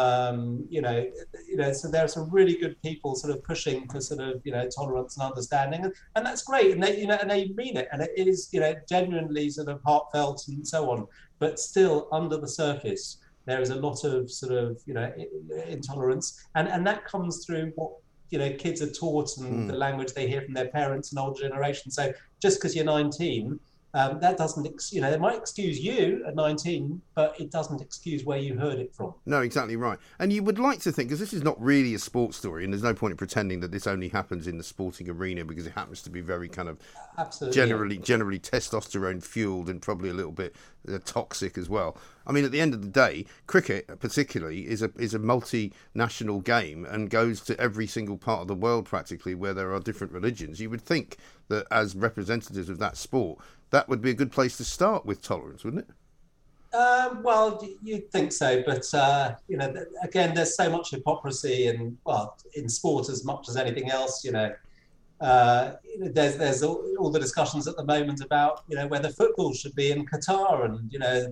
Um, you know, you know, so there are some really good people sort of pushing for sort of, you know, tolerance and understanding, and, and that's great. And they, you know, and they mean it, and it is, you know, genuinely sort of heartfelt and so on. But still, under the surface, there is a lot of sort of, you know, intolerance, and and that comes through what, you know, kids are taught and mm. the language they hear from their parents and older generation. So just because you're nineteen, um, that doesn't, ex- you know, it might excuse you at nineteen, but it doesn't excuse where you heard it from. No, exactly right. And you would like to think, because this is not really a sports story, and there's no point in pretending that this only happens in the sporting arena because it happens to be very kind of Absolutely, generally yeah. generally testosterone fueled and probably a little bit uh, toxic as well. I mean, at the end of the day, cricket particularly is a is a multinational game and goes to every single part of the world practically where there are different religions. You would think that as representatives of that sport, that would be a good place to start with tolerance, wouldn't it? Um, well, you'd think so, but uh, you know, again, there's so much hypocrisy, and well, in sport as much as anything else, you know, uh, there's there's all, all the discussions at the moment about, you know, whether football should be in Qatar, and you know,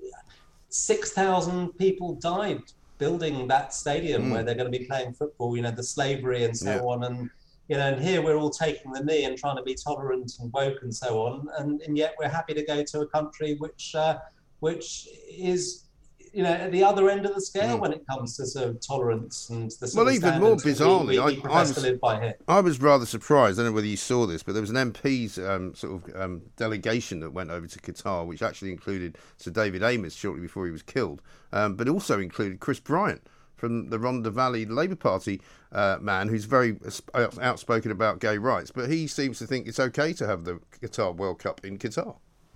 six thousand people died building that stadium mm. where they're going to be playing football. You know, the slavery and so yeah. on, and you know, and here we're all taking the knee and trying to be tolerant and woke and so on, and, and yet we're happy to go to a country which uh, which is you know, at the other end of the scale mm. when it comes to sort of tolerance and the sort well, of even more bizarrely, we, we, we I, I, was, to live by here. I was rather surprised. I don't know whether you saw this, but there was an M P's um, sort of um, delegation that went over to Qatar, which actually included Sir David Amess shortly before he was killed, um, but also included Chris Bryant from the Rhondda Valley Labour Party uh, man, who's very outspoken about gay rights, but he seems to think it's okay to have the Qatar World Cup in Qatar.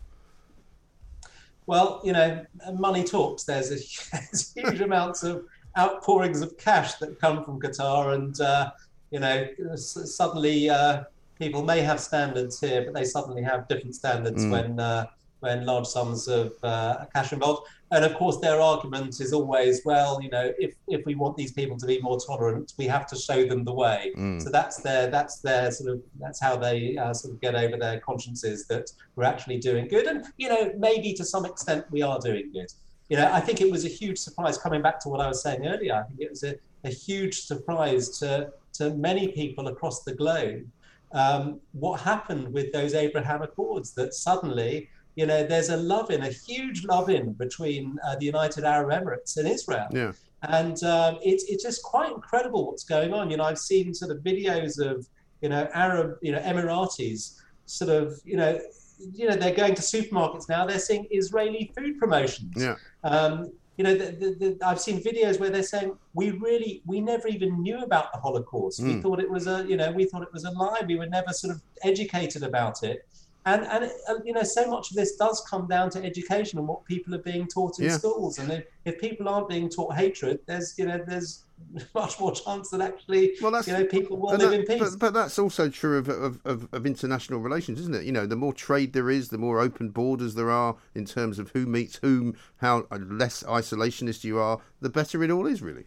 Well, you know, money talks. There's, a, there's huge amounts of outpourings of cash that come from Qatar, and uh, you know, suddenly uh, people may have standards here, but they suddenly have different standards mm. when uh, when large sums of uh, cash involved. And of course, their argument is always, well, you know, if if we want these people to be more tolerant, we have to show them the way. Mm. So that's their that's their sort of that's how they uh, sort of get over their consciences that we're actually doing good. And you know, maybe to some extent we are doing good. You know, I think it was a huge surprise. Coming back to what I was saying earlier, I think it was a, a huge surprise to to many people across the globe um, what happened with those Abraham Accords. That suddenly, you know, there's a love-in, a huge love-in between uh, the United Arab Emirates and Israel. Yeah. And um, it's it's just quite incredible what's going on. You know, I've seen sort of videos of, you know, Arab, you know, Emiratis sort of, you know, you know, they're going to supermarkets now, they're seeing Israeli food promotions. Yeah. Um, you know, the, the, the, I've seen videos where they're saying, we really, we never even knew about the Holocaust. Mm. We thought it was a, you know, we thought it was a lie. We were never sort of educated about it. And, and uh, you know, so much of this does come down to education and what people are being taught in yeah. schools. And if, if people aren't being taught hatred, there's, you know, there's much more chance that actually, well, that's, you know, people will live that, in peace. But, but that's also true of, of, of, of international relations, isn't it? You know, the more trade there is, the more open borders there are in terms of who meets whom, how less isolationist you are, the better it all is, really.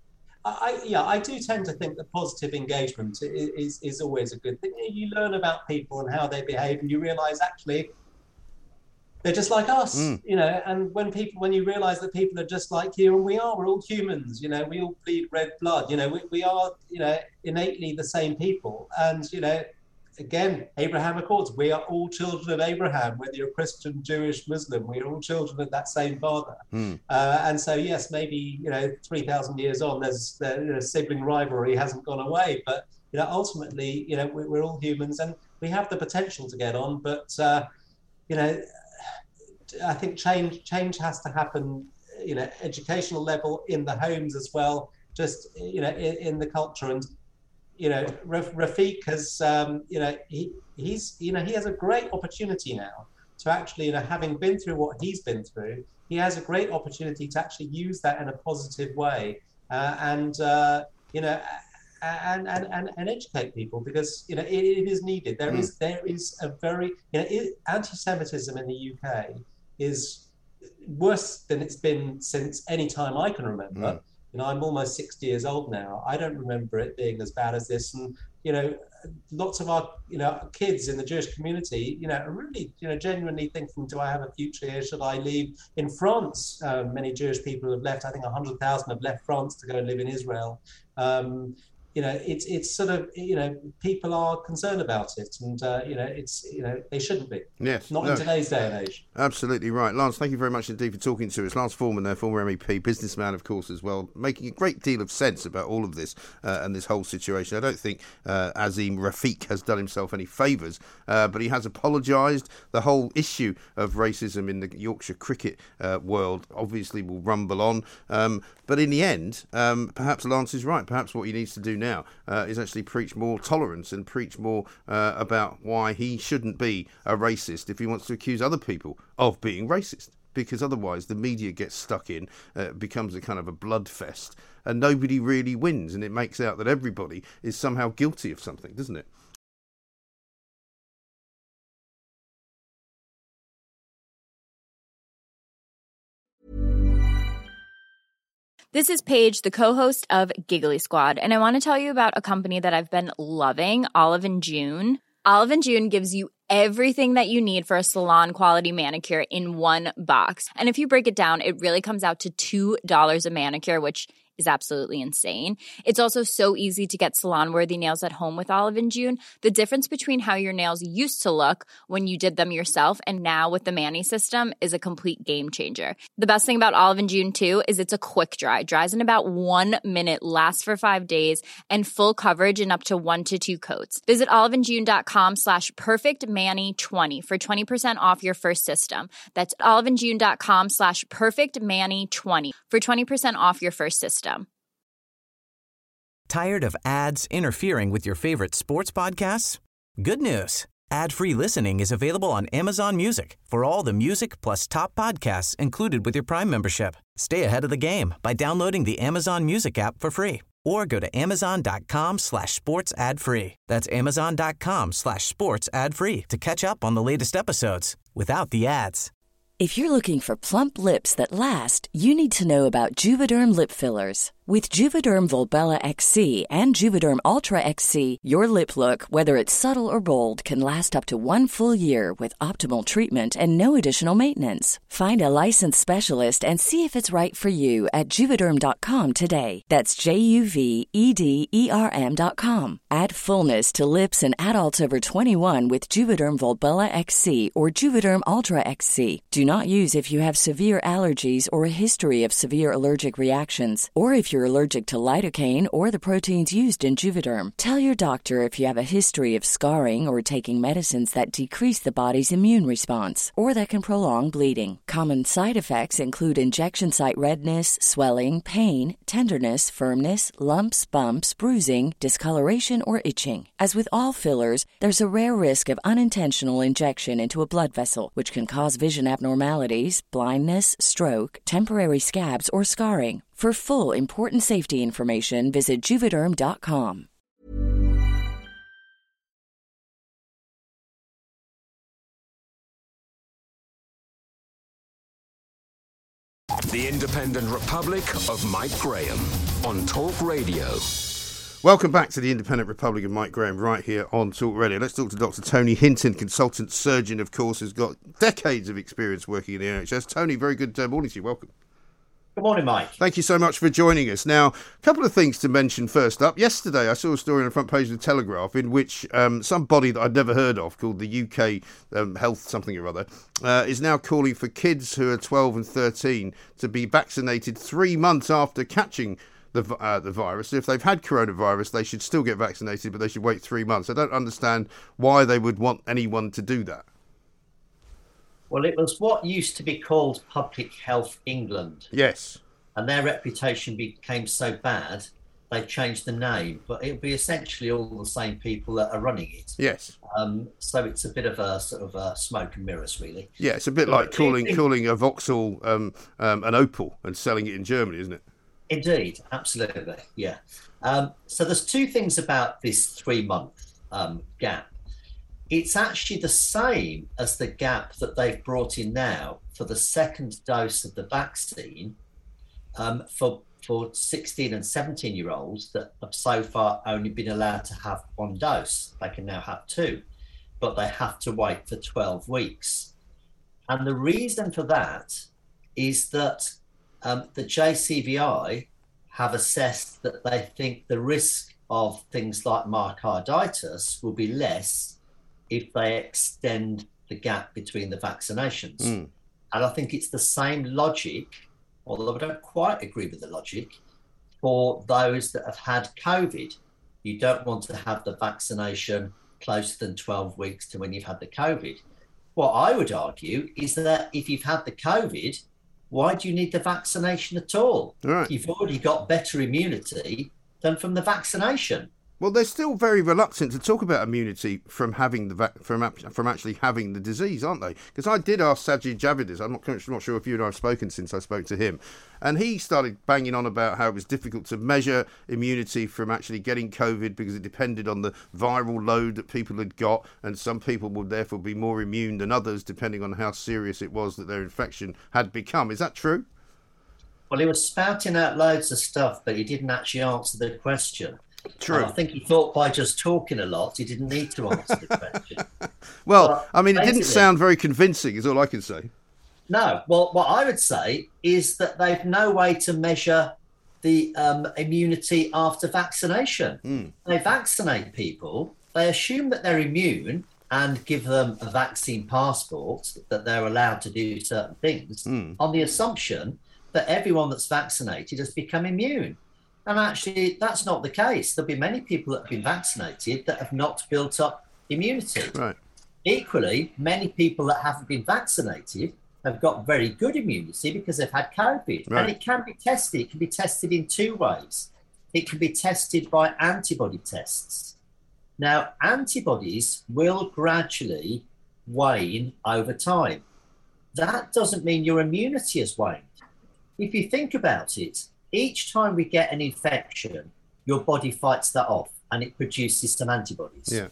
I, yeah, I do tend to think that positive engagement is, is, is always a good thing. You learn about people and how they behave, and you realise actually they're just like us, mm. you know. And when people, when you realise that people are just like you, and we are, we're all humans, you know. We all bleed red blood, you know. We, we are, you know, innately the same people, and you know. Again, Abraham Accords, we are all children of Abraham, whether you're Christian, Jewish, Muslim, we are all children of that same father. Mm. Uh, and so, yes, maybe, you know, three thousand years on, there's the you know, sibling rivalry hasn't gone away. But, you know, ultimately, you know, we, we're all humans and we have the potential to get on. But, uh, you know, I think change change has to happen, you know, educational level in the homes as well, just, you know, in, in the culture. And, you know, Rafiq has, um, you know, he he's, you know, he has a great opportunity now to actually, you know, having been through what he's been through, he has a great opportunity to actually use that in a positive way, uh, and uh, you know, and, and and and educate people, because you know it, it is needed. There mm. is there is a very, you know, it, anti-Semitism in the U K is worse than it's been since any time I can remember. Mm. You know, I'm almost sixty years old now. I don't remember it being as bad as this. And, you know, lots of our, you know, kids in the Jewish community, you know, are really, you know, genuinely thinking, do I have a future here? Should I leave? In France, um, many Jewish people have left. I think one hundred thousand have left France to go and live in Israel. Um, you know, it's it's sort of, you know, people are concerned about it, and uh, you know, it's, you know, they shouldn't be. Yes, not no, in today's day and age. Absolutely right, Lance. Thank you very much indeed for talking to us. Lance Foreman, there, former M E P, businessman, of course, as well, making a great deal of sense about all of this uh, and this whole situation. I don't think uh, Azim Rafiq has done himself any favours, uh, but he has apologised. The whole issue of racism in the Yorkshire cricket uh, world obviously will rumble on, um, but in the end, um, perhaps Lance is right. Perhaps what he needs to do now uh, is actually preach more tolerance and preach more uh, about why he shouldn't be a racist if he wants to accuse other people of being racist, because otherwise the media gets stuck in, uh, becomes a kind of a bloodfest, and nobody really wins, and it makes out that everybody is somehow guilty of something, doesn't it? This is Paige, the co-host of Giggly Squad, and I want to tell you about a company that I've been loving, Olive and June. Olive and June gives you everything that you need for a salon-quality manicure in one box. And if you break it down, it really comes out to two dollars a manicure, which is absolutely insane. It's also so easy to get salon-worthy nails at home with Olive and June. The difference between how your nails used to look when you did them yourself and now with the Mani system is a complete game changer. The best thing about Olive and June, too, is it's a quick dry. Dries in about one minute, lasts for five days, and full coverage in up to one to two coats. Visit oliveandjune.com slash perfectmani20 for twenty percent off your first system. That's oliveandjune.com slash perfectmani20 for twenty percent off your first system. Tired of ads interfering with your favorite sports podcasts? Good news. Ad-free listening is available on Amazon Music for all the music plus top podcasts included with your Prime membership. Stay ahead of the game by downloading the Amazon Music app for free or go to amazon.com slash sports ad free. That's amazon.com slash sports ad free to catch up on the latest episodes without the ads. If you're looking for plump lips that last, you need to know about Juvederm lip fillers. With Juvederm Volbella X C and Juvederm Ultra X C, your lip look, whether it's subtle or bold, can last up to one full year with optimal treatment and no additional maintenance. Find a licensed specialist and see if it's right for you at Juvederm dot com today. That's J U V E D E R M dot com. Add fullness to lips in adults over twenty-one with Juvederm Volbella X C or Juvederm Ultra X C. Do not use if you have severe allergies or a history of severe allergic reactions, or if you're allergic to lidocaine or the proteins used in Juvederm. Tell your doctor if you have a history of scarring or taking medicines that decrease the body's immune response or that can prolong bleeding. Common side effects include injection site redness, swelling, pain, tenderness, firmness, lumps, bumps, bruising, discoloration, or itching. As with all fillers, there's a rare risk of unintentional injection into a blood vessel, which can cause vision abnormalities, blindness, stroke, temporary scabs, or scarring. For full, important safety information, visit Juvederm dot com. The Independent Republic of Mike Graham on Talk Radio. Welcome back to the Independent Republic of Mike Graham right here on Talk Radio. Let's talk to Doctor Tony Hinton, consultant surgeon, of course, who's got decades of experience working in the N H S. Tony, very good uh, morning to you. Welcome. Good morning, Mike. Thank you so much for joining us. Now, a couple of things to mention first up. Yesterday, I saw a story on the front page of the Telegraph in which um, some body that I'd never heard of, called the U K um, Health something or other, uh, is now calling for kids who are twelve and thirteen to be vaccinated three months after catching the uh, the virus. If they've had coronavirus, they should still get vaccinated, but they should wait three months. I don't understand why they would want anyone to do that. Well, it was what used to be called Public Health England. Yes. And their reputation became so bad, they changed the name. But it'll be essentially all the same people that are running it. Yes. Um, so it's a bit of a sort of a smoke and mirrors, really. Yeah, it's a bit like calling it, calling a Vauxhall um, um, an Opel and selling it in Germany, isn't it? Indeed, absolutely, yeah. Um, so there's two things about this three-month um, gap. It's actually the same as the gap that they've brought in now for the second dose of the vaccine um, for for sixteen and seventeen year olds that have so far only been allowed to have one dose. They can now have two, but they have to wait for twelve weeks. And the reason for that is that um, the J C V I have assessed that they think the risk of things like myocarditis will be less if they extend the gap between the vaccinations. Mm. And I think it's the same logic, although I don't quite agree with the logic, for those that have had COVID. You don't want to have the vaccination closer than twelve weeks to when you've had the COVID. What I would argue is that if you've had the COVID, why do you need the vaccination at all? Right. You've already got better immunity than from the vaccination. Well, they're still very reluctant to talk about immunity from having the va- from from actually having the disease, aren't they? Because I did ask Sajid Javid, I'm not, not sure if you and I have spoken since I spoke to him, and he started banging on about how it was difficult to measure immunity from actually getting COVID because it depended on the viral load that people had got, and some people would therefore be more immune than others depending on how serious it was that their infection had become. Is that true? Well, he was spouting out loads of stuff, but he didn't actually answer the question. True. And I think he thought by just talking a lot, he didn't need to answer the question. Well, but I mean, it didn't sound very convincing, is all I can say. No. Well, what I would say is that they've no way to measure the um, immunity after vaccination. Mm. They vaccinate people, they assume that they're immune and give them a vaccine passport that they're allowed to do certain things mm. on the assumption that everyone that's vaccinated has become immune. And actually, that's not the case. There'll be many people that have been vaccinated that have not built up immunity. Right. Equally, many people that haven't been vaccinated have got very good immunity because they've had COVID. Right. And it can be tested. It can be tested in two ways. It can be tested by antibody tests. Now, antibodies will gradually wane over time. That doesn't mean your immunity has waned. If you think about it, each time we get an infection, your body fights that off and it produces some antibodies. Yeah.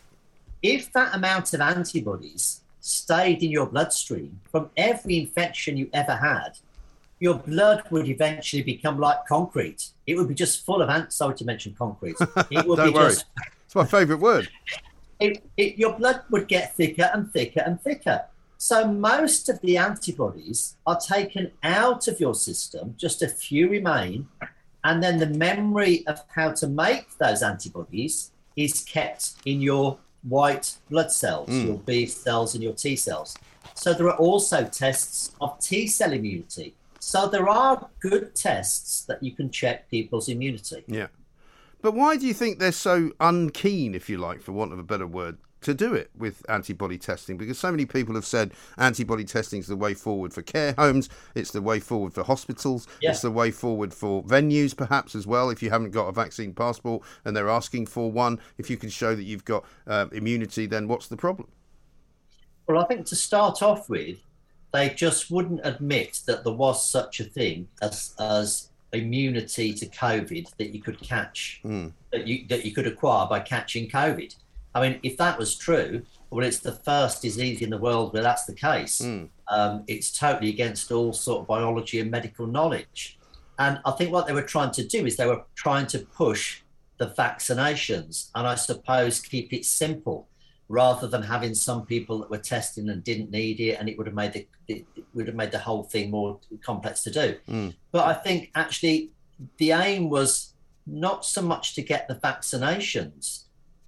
If that amount of antibodies stayed in your bloodstream from every infection you ever had, your blood would eventually become like concrete. It would be just full of ant. Sorry to mention concrete. It would Don't be worry. just. It's my favourite word. It, it, your blood would get thicker and thicker and thicker. So most of the antibodies are taken out of your system, just a few remain, and then the memory of how to make those antibodies is kept in your white blood cells, Mm. your B cells and your T cells. So there are also tests of T cell immunity. So there are good tests that you can check people's immunity. Yeah. But why do you think they're so unkeen, if you like, for want of a better word, to do it with antibody testing? Because so many people have said antibody testing is the way forward for care homes, it's the way forward for hospitals, Yeah. it's the way forward for venues perhaps as well. If you haven't got a vaccine passport and they're asking for one, if you can show that you've got uh, immunity, then what's the problem? Well, I think to start off with, they just wouldn't admit that there was such a thing as as immunity to COVID that you could catch, Mm. that you that you could acquire by catching COVID. I mean, if that was true, well, it's the first disease in the world where that's the case. Mm. Um, it's totally against all sort of biology and medical knowledge. And I think what they were trying to do is they were trying to push the vaccinations and I suppose keep it simple, rather than having some people that were testing and didn't need it, and it would have made the it would have made the whole thing more complex to do. Mm. But I think actually the aim was not so much to get the vaccinations.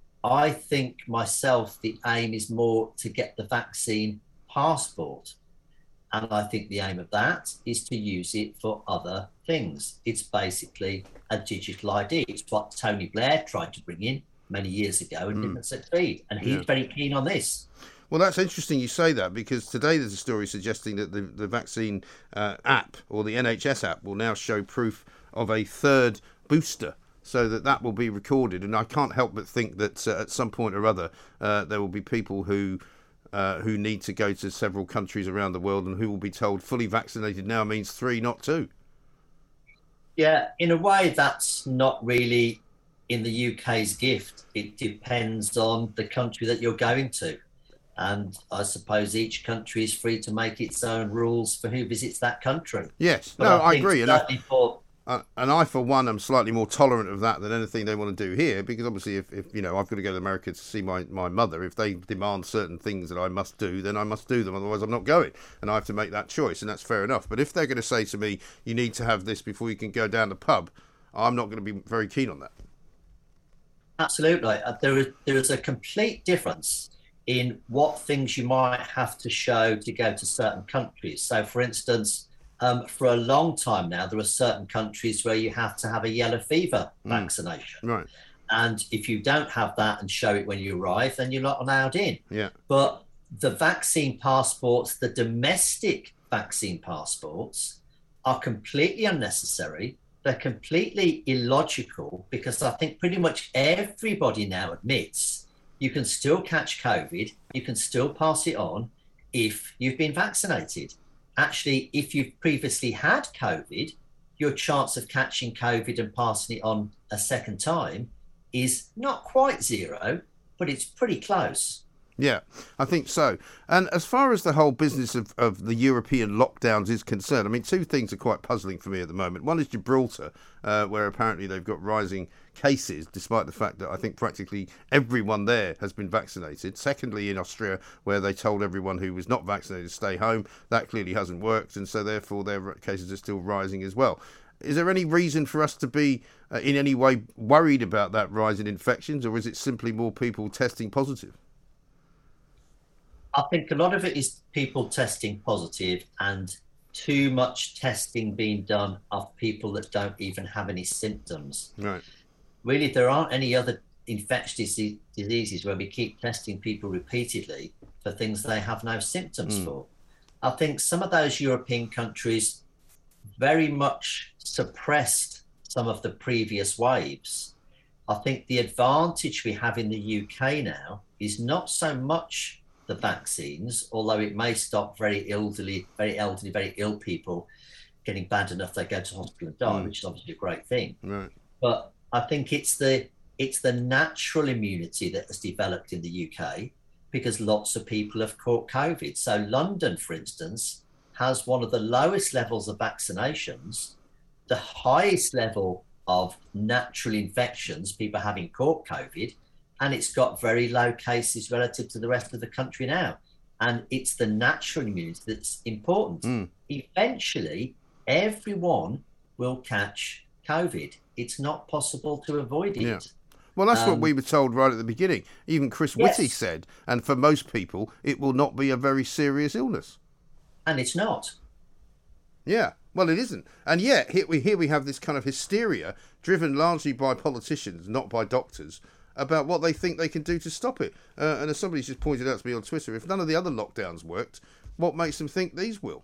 I think myself the aim is more to get the vaccine passport, and I think the aim of that is to use it for other things. It's basically a digital I D. It's what Tony Blair tried to bring in many years ago and mm. didn't succeed, and he's yeah. very keen on this. Well, that's interesting you say that, because today there's a story suggesting that the, the vaccine uh, app, or the N H S app, will now show proof of a third booster, so that that will be recorded. And I can't help but think that uh, at some point or other uh, there will be people who uh, who need to go to several countries around the world and who will be told fully vaccinated now means three, not two. Yeah, in a way that's not really in the U K's gift. It depends on the country that you're going to. And I suppose each country is free to make its own rules for who visits that country. Yes, but no, I, I agree. And I, for... uh, and I, for one, am slightly more tolerant of that than anything they want to do here, because obviously if, if you know, I've got to go to America to see my, my mother, if they demand certain things that I must do, then I must do them, otherwise I'm not going. And I have to make that choice, and that's fair enough. But if they're going to say to me, you need to have this before you can go down the pub, I'm not going to be very keen on that. Absolutely. Uh, there is there is a complete difference in what things you might have to show to go to certain countries. So, for instance, um, for a long time now, there are certain countries where you have to have a yellow fever mm. vaccination. Right. And if you don't have that and show it when you arrive, then you're not allowed in. Yeah. But the vaccine passports, the domestic vaccine passports, are completely unnecessary. They're completely illogical, because I think pretty much everybody now admits you can still catch COVID, you can still pass it on if you've been vaccinated. Actually, if you've previously had COVID, your chance of catching COVID and passing it on a second time is not quite zero, but it's pretty close. Yeah, I think so. And as far as the whole business of, of the European lockdowns is concerned, I mean, two things are quite puzzling for me at the moment. One is Gibraltar, uh, where apparently they've got rising cases, despite the fact that I think practically everyone there has been vaccinated. Secondly, in Austria, where they told everyone who was not vaccinated to stay home. That clearly hasn't worked, and so therefore their cases are still rising as well. is there any reason for us to be uh, in any way worried about that rise in infections, or is it simply more people testing positive? I think a lot of it is people testing positive and too much testing being done of people that don't even have any symptoms. Right. Really, there aren't any other infectious diseases where we keep testing people repeatedly for things they have no symptoms mm. for. I think some of those European countries very much suppressed some of the previous waves. I think the advantage we have in the U K now is not so much the vaccines, although it may stop very elderly, very elderly, very ill people getting bad enough they go to hospital and die, mm. which is obviously a great thing. Right. But I think it's the it's the natural immunity that has developed in the U K because lots of people have caught COVID. So London, for instance, has one of the lowest levels of vaccinations, the highest level of natural infections, people having caught COVID, and it's got very low cases relative to the rest of the country now. And it's the natural immunity that's important. Mm. Eventually, everyone will catch COVID. It's not possible to avoid it. Yeah. Well, that's um, what we were told right at the beginning. Even Chris yes. Whitty said, and for most people, it will not be a very serious illness. And it's not. Yeah, well, it isn't. And yet, here we, here we have this kind of hysteria driven largely by politicians, not by doctors, about what they think they can do to stop it. Uh, and as somebody's just pointed out to me on Twitter, if none of the other lockdowns worked, what makes them think these will?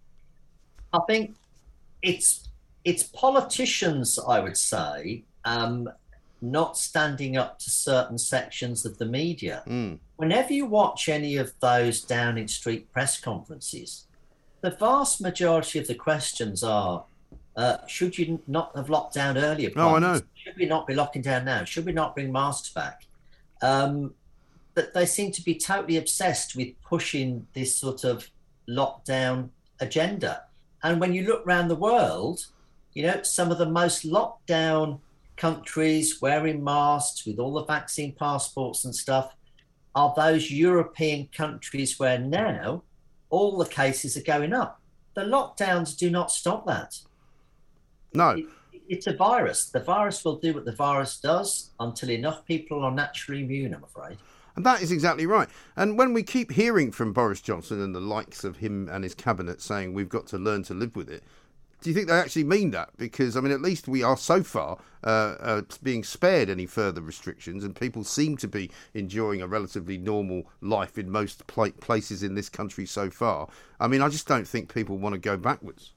I think it's it's politicians, I would say, um, not standing up to certain sections of the media. Mm. Whenever you watch any of those Downing Street press conferences, the vast majority of the questions are, uh, should you not have locked down earlier? Oh, I know. Should we not be locking down now? Should we not bring masks back? Um, but they seem to be totally obsessed with pushing this sort of lockdown agenda. And when you look around the world, you know, some of the most locked down countries wearing masks with all the vaccine passports and stuff are those European countries where now all the cases are going up. The lockdowns do not stop that. No. It, it's a virus. The virus will do what the virus does until enough people are naturally immune, I'm afraid. And that is exactly right. And when we keep hearing from Boris Johnson and the likes of him and his cabinet saying we've got to learn to live with it, do you think they actually mean that? Because, I mean, at least we are so far uh, uh, being spared any further restrictions, and people seem to be enjoying a relatively normal life in most pl- places in this country so far. I mean, I just don't think people want to go backwards.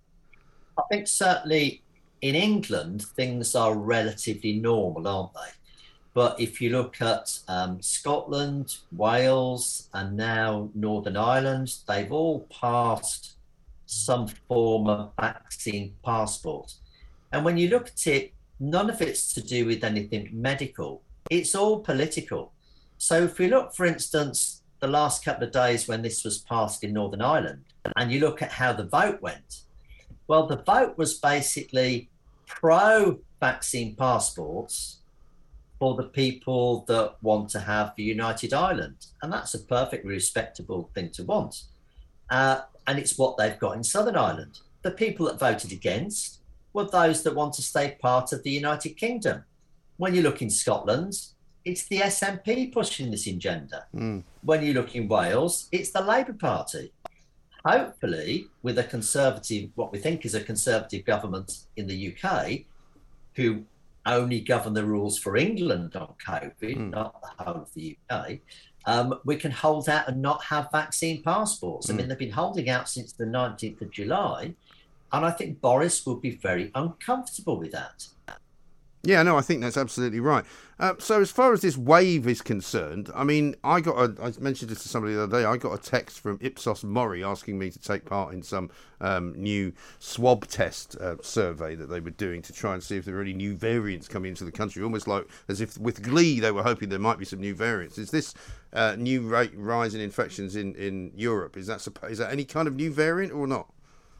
I think certainly in England, things are relatively normal, aren't they? But if you look at um, Scotland, Wales, and now Northern Ireland, they've all passed some form of vaccine passport. And when you look at it, none of it's to do with anything medical. It's all political. So if we look, for instance, the last couple of days when this was passed in Northern Ireland, and you look at how the vote went, well, the vote was basically pro-vaccine passports for the people that want to have the United Ireland. And that's a perfectly respectable thing to want. Uh, and it's what they've got in Southern Ireland. The people that voted against were those that want to stay part of the United Kingdom. When you look in Scotland, it's the S N P pushing this agenda. Mm. When you look in Wales, it's the Labour Party. Hopefully, with a conservative, what we think is a conservative government in the U K, who only govern the rules for England on COVID, mm. not the whole of the U K, um, we can hold out and not have vaccine passports. Mm. I mean, they've been holding out since the nineteenth of July, and I think Boris will be very uncomfortable with that. Yeah, no, I think that's absolutely right. Uh, so as far as this wave is concerned, I mean, I got a, I mentioned this to somebody the other day, I got a text from Ipsos Mori asking me to take part in some um, new swab test uh, survey that they were doing to try and see if there were any new variants coming into the country, almost like as if with glee they were hoping there might be some new variants. Is this uh, new rate rise in infections in, in Europe, is that, is that any kind of new variant or not?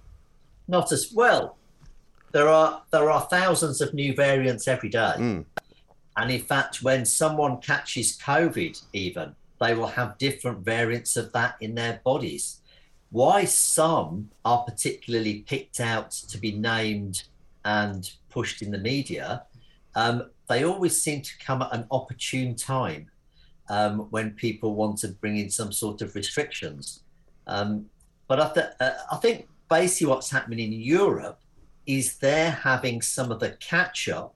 Not as well. There are there are thousands of new variants every day. Mm. And in fact, when someone catches COVID even, they will have different variants of that in their bodies. Why some are particularly picked out to be named and pushed in the media, um, they always seem to come at an opportune time um, when people want to bring in some sort of restrictions. Um, but I, th- uh, I think basically what's happening in Europe is they're having some of the catch up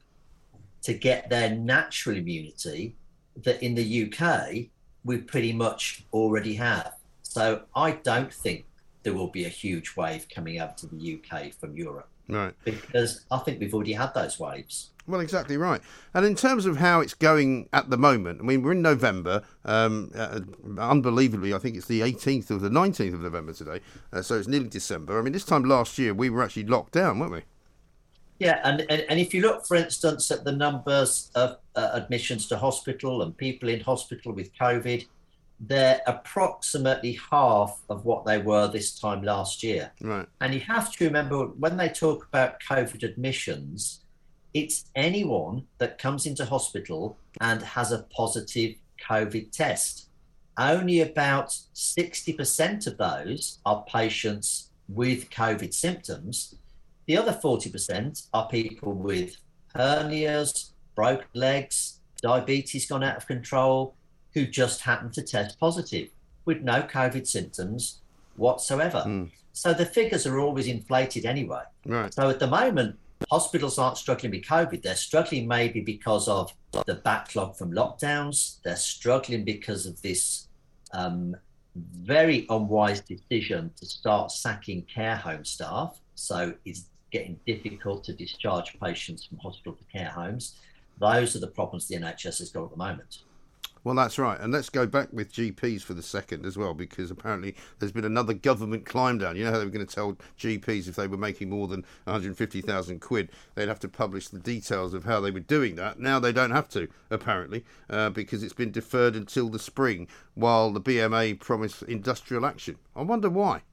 to get their natural immunity that in the U K we pretty much already have. So I don't think there will be a huge wave coming over to the U K from Europe. Right. Because I think we've already had those waves. Well, exactly right. And in terms of how it's going at the moment, I mean, we're in November. Um, uh, unbelievably, I think it's the eighteenth or the nineteenth of November today. Uh, so it's nearly December. I mean, this time last year, we were actually locked down, weren't we? Yeah, and, and, and if you look, for instance, at the numbers of uh, admissions to hospital and people in hospital with COVID, they're approximately half of what they were this time last year. Right. And you have to remember, when they talk about COVID admissions, it's anyone that comes into hospital and has a positive COVID test. Only about sixty percent of those are patients with COVID symptoms. The other forty percent are people with hernias, broken legs, diabetes gone out of control, who just happen to test positive with no COVID symptoms whatsoever. Mm. So the figures are always inflated anyway. Right. So at the moment, hospitals aren't struggling with COVID. They're struggling maybe because of the backlog from lockdowns. They're struggling because of this um, very unwise decision to start sacking care home staff. So it's getting difficult to discharge patients from hospital to care homes. Those are the problems the N H S has got at the moment. Well, that's right. And let's go back with G Ps for the second as well, because apparently there's been another government climb down. You know how they were going to tell G Ps if they were making more than one hundred fifty thousand quid, they'd have to publish the details of how they were doing that. Now they don't have to, apparently, uh, because it's been deferred until the spring while the B M A promised industrial action. I wonder why.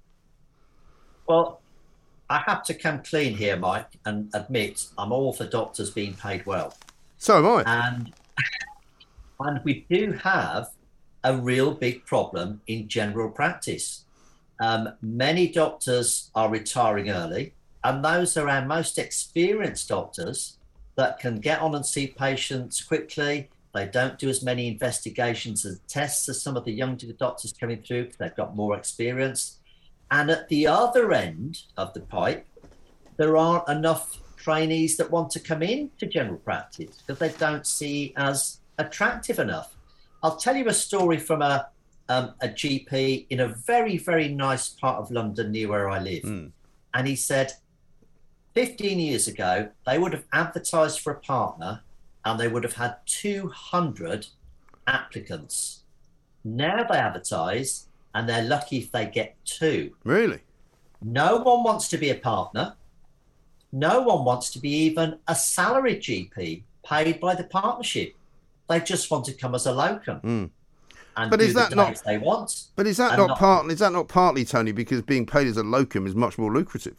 Well, I have to come clean here, Mike, and admit I'm all for doctors being paid well. So am I. And... And we do have a real big problem in general practice. Um, many doctors are retiring early, and those are our most experienced doctors that can get on and see patients quickly. They don't do as many investigations and tests as some of the younger doctors coming through because they've got more experience. And at the other end of the pipe, there aren't enough trainees that want to come in to general practice because they don't see as attractive enough. I'll tell you a story from a um, a G P in a very, very nice part of London near where I live. Mm. And he said, fifteen years ago, they would have advertised for a partner and they would have had two hundred applicants. Now they advertise and they're lucky if they get two. Really? No one wants to be a partner. No one wants to be even a salaried G P paid by the partnership. They just want to come as a locum, mm. and but do is that the not they want. But is that not, not partly? Is that not partly, Tony, because being paid as a locum is much more lucrative?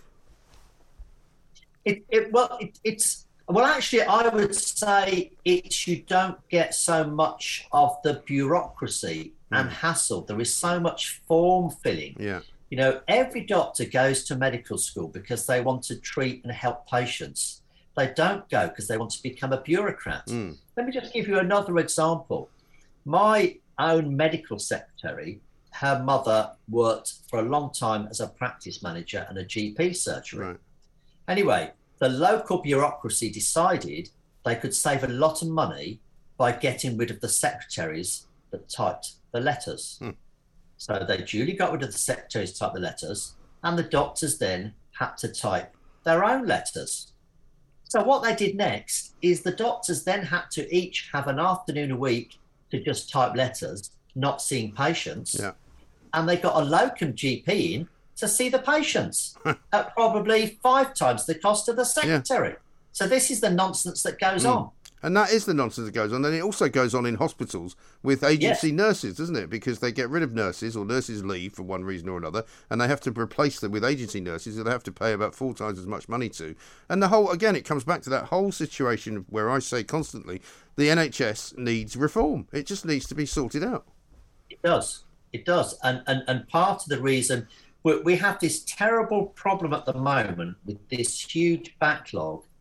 It, it well, it, it's well. Actually, I would say it's you don't get so much of the bureaucracy mm. and hassle. There is so much form filling. Yeah. You know, every doctor goes to medical school because they want to treat and help patients. They don't go because they want to become a bureaucrat. Mm. Let me just give you another example. My own medical secretary, her mother worked for a long time as a practice manager and a G P surgery. Right. Anyway, the local bureaucracy decided they could save a lot of money by getting rid of the secretaries that typed the letters. Mm. So they duly got rid of the secretaries to type the letters, and the doctors then had to type their own letters. So what they did next is the doctors then had to each have an afternoon a week to just type letters, not seeing patients. Yeah. And they got a locum G P in to see the patients at probably five times the cost of the secretary. Yeah. So this is the nonsense that goes mm. on. And that is the nonsense that goes on. And it also goes on in hospitals with agency yes. nurses, doesn't it? Because they get rid of nurses, or nurses leave for one reason or another, and they have to replace them with agency nurses that they have to pay about four times as much money to. And the whole, again, it comes back to that whole situation where I say constantly, the N H S needs reform. It just needs to be sorted out. It does. It does. And, and, and part of the reason, we, we have this terrible problem at the moment with this huge backlog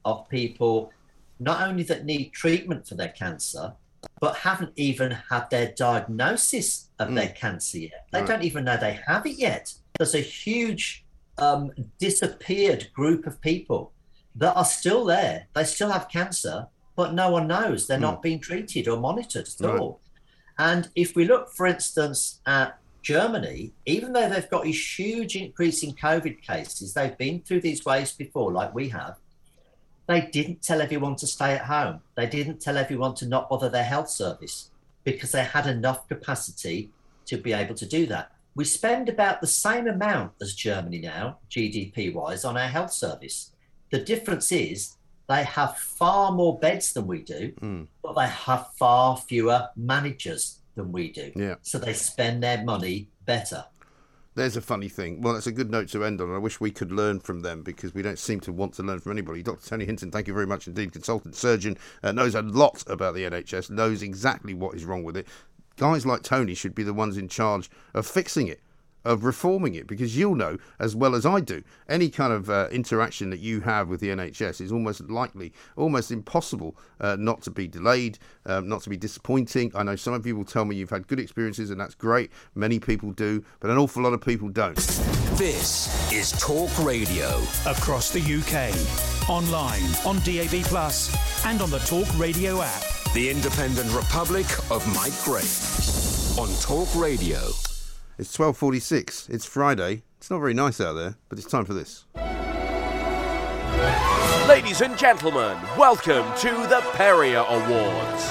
of people not only that need treatment for their cancer, but haven't even had their diagnosis of mm. their cancer yet. They right. don't even know they have it yet. There's a huge um, disappeared group of people that are still there. They still have cancer, but no one knows. They're mm. not being treated or monitored at right. all. And if we look, for instance, at Germany, even though they've got a huge increase in COVID cases, they've been through these waves before, like we have. They didn't tell everyone to stay at home. They didn't tell everyone to not bother their health service because they had enough capacity to be able to do that. We spend about the same amount as Germany now, G D P-wise, on our health service. The difference is they have far more beds than we do, mm. but they have far fewer managers than we do. Yeah. So they spend their money better. There's a funny thing. Well, that's a good note to end on. I wish we could learn from them because we don't seem to want to learn from anybody. Doctor Tony Hinton, thank you very much indeed. Consultant surgeon, uh, knows a lot about the N H S, knows exactly what is wrong with it. Guys like Tony should be the ones in charge of fixing it, of reforming it, because you'll know as well as I do, any kind of uh, interaction that you have with the N H S is almost likely, almost impossible uh, not to be delayed, um, not to be disappointing. I know some of you will tell me you've had good experiences, and that's great. Many people do, but an awful lot of people don't. This is Talk Radio. Across the U K, online, on D A B plus, and on the Talk Radio app. The Independent Republic of Mike Graham on Talk Radio. It's twelve forty-six. It's Friday. It's not very nice out there, but it's time for this. Ladies and gentlemen, welcome to the Perrier Awards.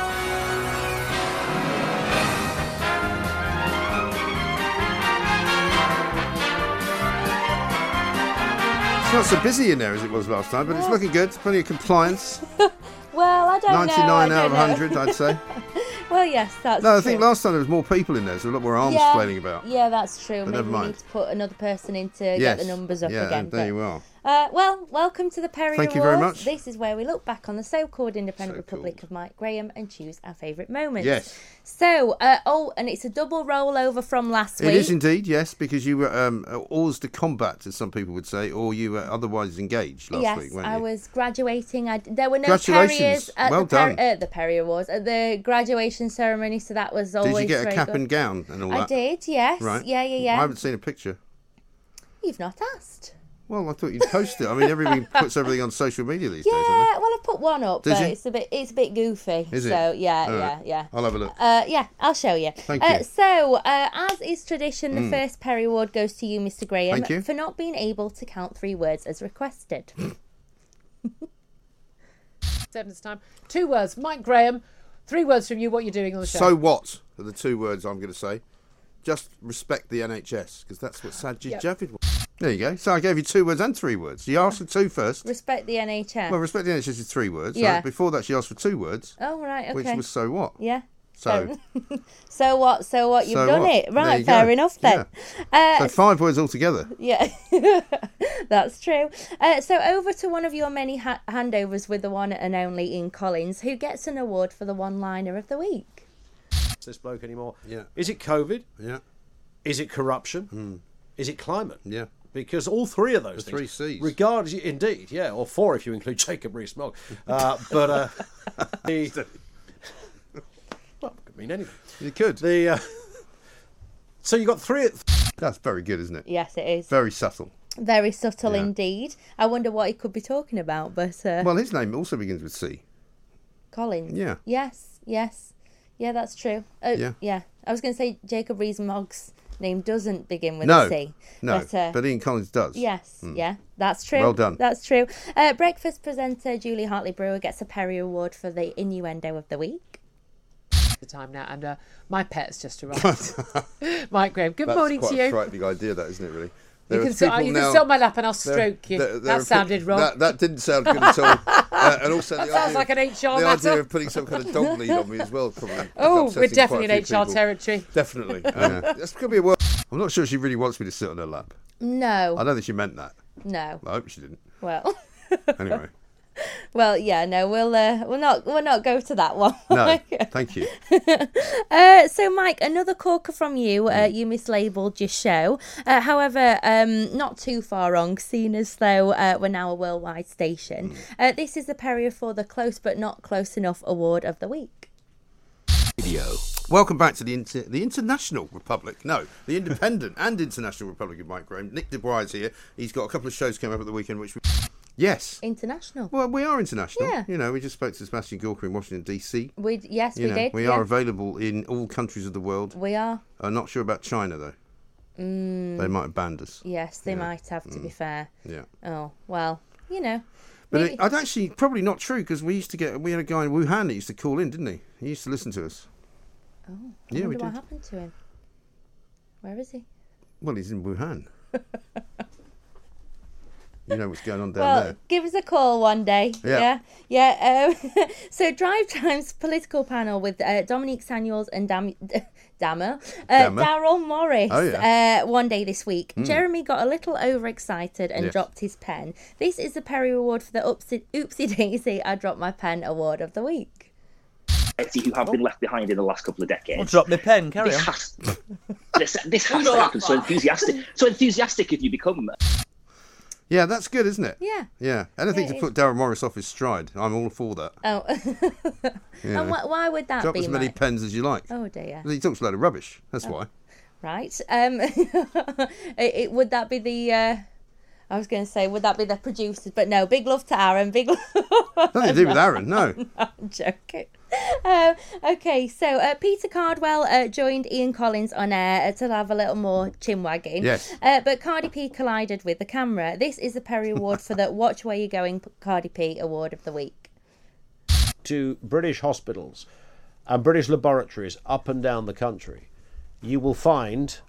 It's not so busy in there as it was last time, but it's looking good. Plenty of compliance. Well, I don't ninety-nine know. out of one hundred, I'd say. Well, yes, that's No, I true. think last time there was more people in there, so a lot more arms yeah, flailing about. Yeah, that's true. But Maybe never we mind. need to put another person in to Yes. get the numbers up yeah, again. there but, you are. Uh, well, welcome to the Perrier Thank you Awards. very much. This is where we look back on the so-called Independent So Republic called. of Mike Graham and choose our favourite moments. Yes. So, uh, oh, and it's a double rollover from last It week. It is indeed, yes, because you were um, hors de combat, as some people would say, or you were otherwise engaged last yes, week, weren't I you? was graduating. I, there were no Congratulations. Perriers at Well the, per, done. uh, the Perrier Awards, at the graduation ceremony, so that was always Did you get a very cap good. and gown and all I that? did, yes. Right. Yeah, yeah, yeah. I haven't seen a picture. You've not asked. Well, I thought you'd post it. I mean, everybody puts everything on social media these Yeah, days, don't they? well, I've put one up, Did but you? it's a bit it's a bit goofy. Is it? So yeah, All yeah, right. yeah. I'll have a look. Uh, yeah, I'll show you. Thank uh, you. So, uh, as is tradition, the Mm. first Perry Award goes to you, Mister Graham, Thank you. for not being able to count three words as requested. Seventh time. Two words. Mike Graham. Three words from you. What you're doing on the show. So what are the two words I'm going to say? Just respect the N H S, because that's what Sajid Yep. Javid was. There you go. So I gave you two words and three words. You asked for two first. Respect the N H S. Well, respect the N H S is three words. Yeah. Right? Before that, she asked for two words. Oh right, okay. Which was so what? Yeah. So. So what? So what? You've So done what? it, There right? you Fair go. enough then. Yeah. Uh, So five words altogether. Yeah, that's true. Uh, so over to one of your many ha- handovers with the one and only Ian Collins, who gets an award for the one-liner of the week. This bloke anymore. Yeah. Is it COVID? Yeah. Is it corruption? Mm. Is it climate? Yeah. Because all three of those The things, three Cs. regardless, indeed, yeah, or four if you include Jacob Rees-Mogg. Uh, but uh, the well, could mean anything. You could. The uh, so you got three. That's very good, isn't it? Yes, it is. Very subtle. Very subtle Yeah. indeed. I wonder what he could be talking about, but uh, Well, his name also begins with C. Collins. Yeah. Yes, yes. Yeah, that's true. Uh, Yeah. Yeah. I was going to say Jacob Rees-Mogg's name doesn't begin with No. a C. No. But, uh, But Ian Collins does. Yes, Mm. yeah, that's true. Well done. That's true. Uh, breakfast presenter Julie Hartley-Brewer gets a Perry Award for the innuendo of the week. The time now, and uh, my pet's just arrived. Mike Graham. Good That's morning quite to a you. frightening idea, that, isn't it, really? You There can, are sit, people you now- can sit on my lap and I'll there- stroke you. there- there that are sounded pe- wrong. That, that didn't sound good at all. Uh, and also That the sounds idea, like an H R the matter. idea of putting some kind of dog lead on me as well, probably. is Oh, we're upsetting definitely quite a in few H R people. territory. Definitely. Yeah. That's going to be a word. I'm not sure she really wants me to sit on her lap. No. I don't think she meant that. No. I hope she didn't. Well. Anyway. Well, yeah, no, we'll uh, we'll not we'll not go to that one. No, thank you. uh, so, Mike, another corker from you. Uh, you mislabelled your show. Uh, however, um, not too far wrong, seeing as though uh, we're now a worldwide station. Mm. Uh, this is the period for the Close But Not Close Enough Award of the Week. Radio. Welcome back to the inter- the International Republic. No, the Independent and International Republic of Mike Graham. Nick DeBry is here. He's got a couple of shows coming up at the weekend, which we... Yes. International. Well, we are international. Yeah. You know, we just spoke to Sebastian Gorka in Washington, D C. We Yes, you we know, did. We yeah. are available in all countries of the world. We are. I'm not sure about China, though. Mm. They might have banned us. Yes, they yeah. might have, to mm. be fair. Yeah. Oh, well, you know. But it, I'd actually, probably not true, because we used to get, we had a guy in Wuhan that used to call in, didn't he? He used to listen to us. Oh, I yeah, wonder we what did. happened to him. Where is he? Well, he's in Wuhan. You know what's going on down well, there. Give us a call one day. Yeah. Yeah. yeah um, so Drive Time's political panel with uh, Dominique Samuels and Dam- Dammer, uh, Daryl Morris oh, yeah. uh, one day this week. Mm. Jeremy got a little overexcited and yes. dropped his pen. This is the Perry Award for the Oopsie, Oopsie Daisy I Dropped My Pen Award of the Week. Who have been left behind in the last couple of decades. I'll drop my pen, carry this on. Has, this, this has to happen. So enthusiastic, so enthusiastic if you become... Yeah, that's good, isn't it? Yeah. Yeah. Anything yeah, to put Daryl Morris off his stride. I'm all for that. Oh. yeah. And wh- why would that Drop be, as many Mike? pens as you like. Oh, dear. He talks a load of rubbish. That's oh. why. Right. Um, it, it, would that be the... Uh, I was going to say, would that be the producers? But no, big love to Aaron. Big love. Nothing to do with Aaron, no. no I'm joking. Um, okay, so uh, Peter Cardwell uh, joined Ian Collins on air to have a little more chin wagging. Yes. Uh, but Cardi P collided with the camera. This is the Perry Award for the Watch Where You're Going Cardi P Award of the Week. To British hospitals and British laboratories up and down the country, you will find...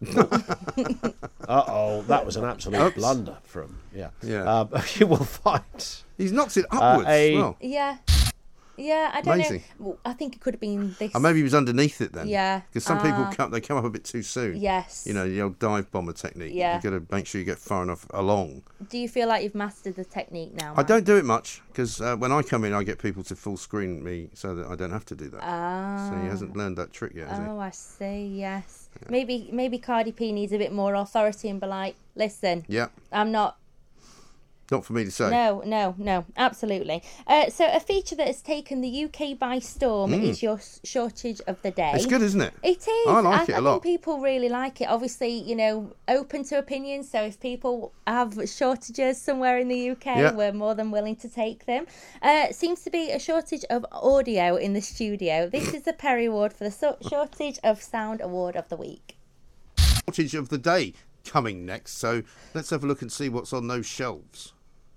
Uh-oh, that was an absolute Oops. blunder from... Yeah. Yeah. Uh, you will find... He's knocked it upwards uh, a, as well. Yeah. Yeah, I don't Amazing. know. Well, I think it could have been this. Or maybe he was underneath it then. Yeah. Because some uh, people come, they come up a bit too soon. Yes. You know, the old dive bomber technique. Yeah. You've got to make sure you get far enough along. Do you feel like you've mastered the technique now, Mike? I don't do it much, because uh, when I come in, I get people to full screen me so that I don't have to do that. Ah. So he hasn't learned that trick yet, has he? Oh, I see, yes. Yeah. Maybe maybe Cardi P needs a bit more authority and be like, listen, yeah. I'm not... Not for me to say. No, no, no, absolutely. Uh, so a feature that has taken the U K by storm mm. is your shortage of the day. It's good, isn't it? It is. I like I, it a I lot. think people really like it. Obviously, you know, open to opinions. So if people have shortages somewhere in the U K, yeah. we're more than willing to take them. Uh, seems to be a shortage of audio in the studio. This is the Perry Award for the so- Shortage of Sound Award of the Week. Shortage of the day coming next. So let's have a look and see what's on those shelves.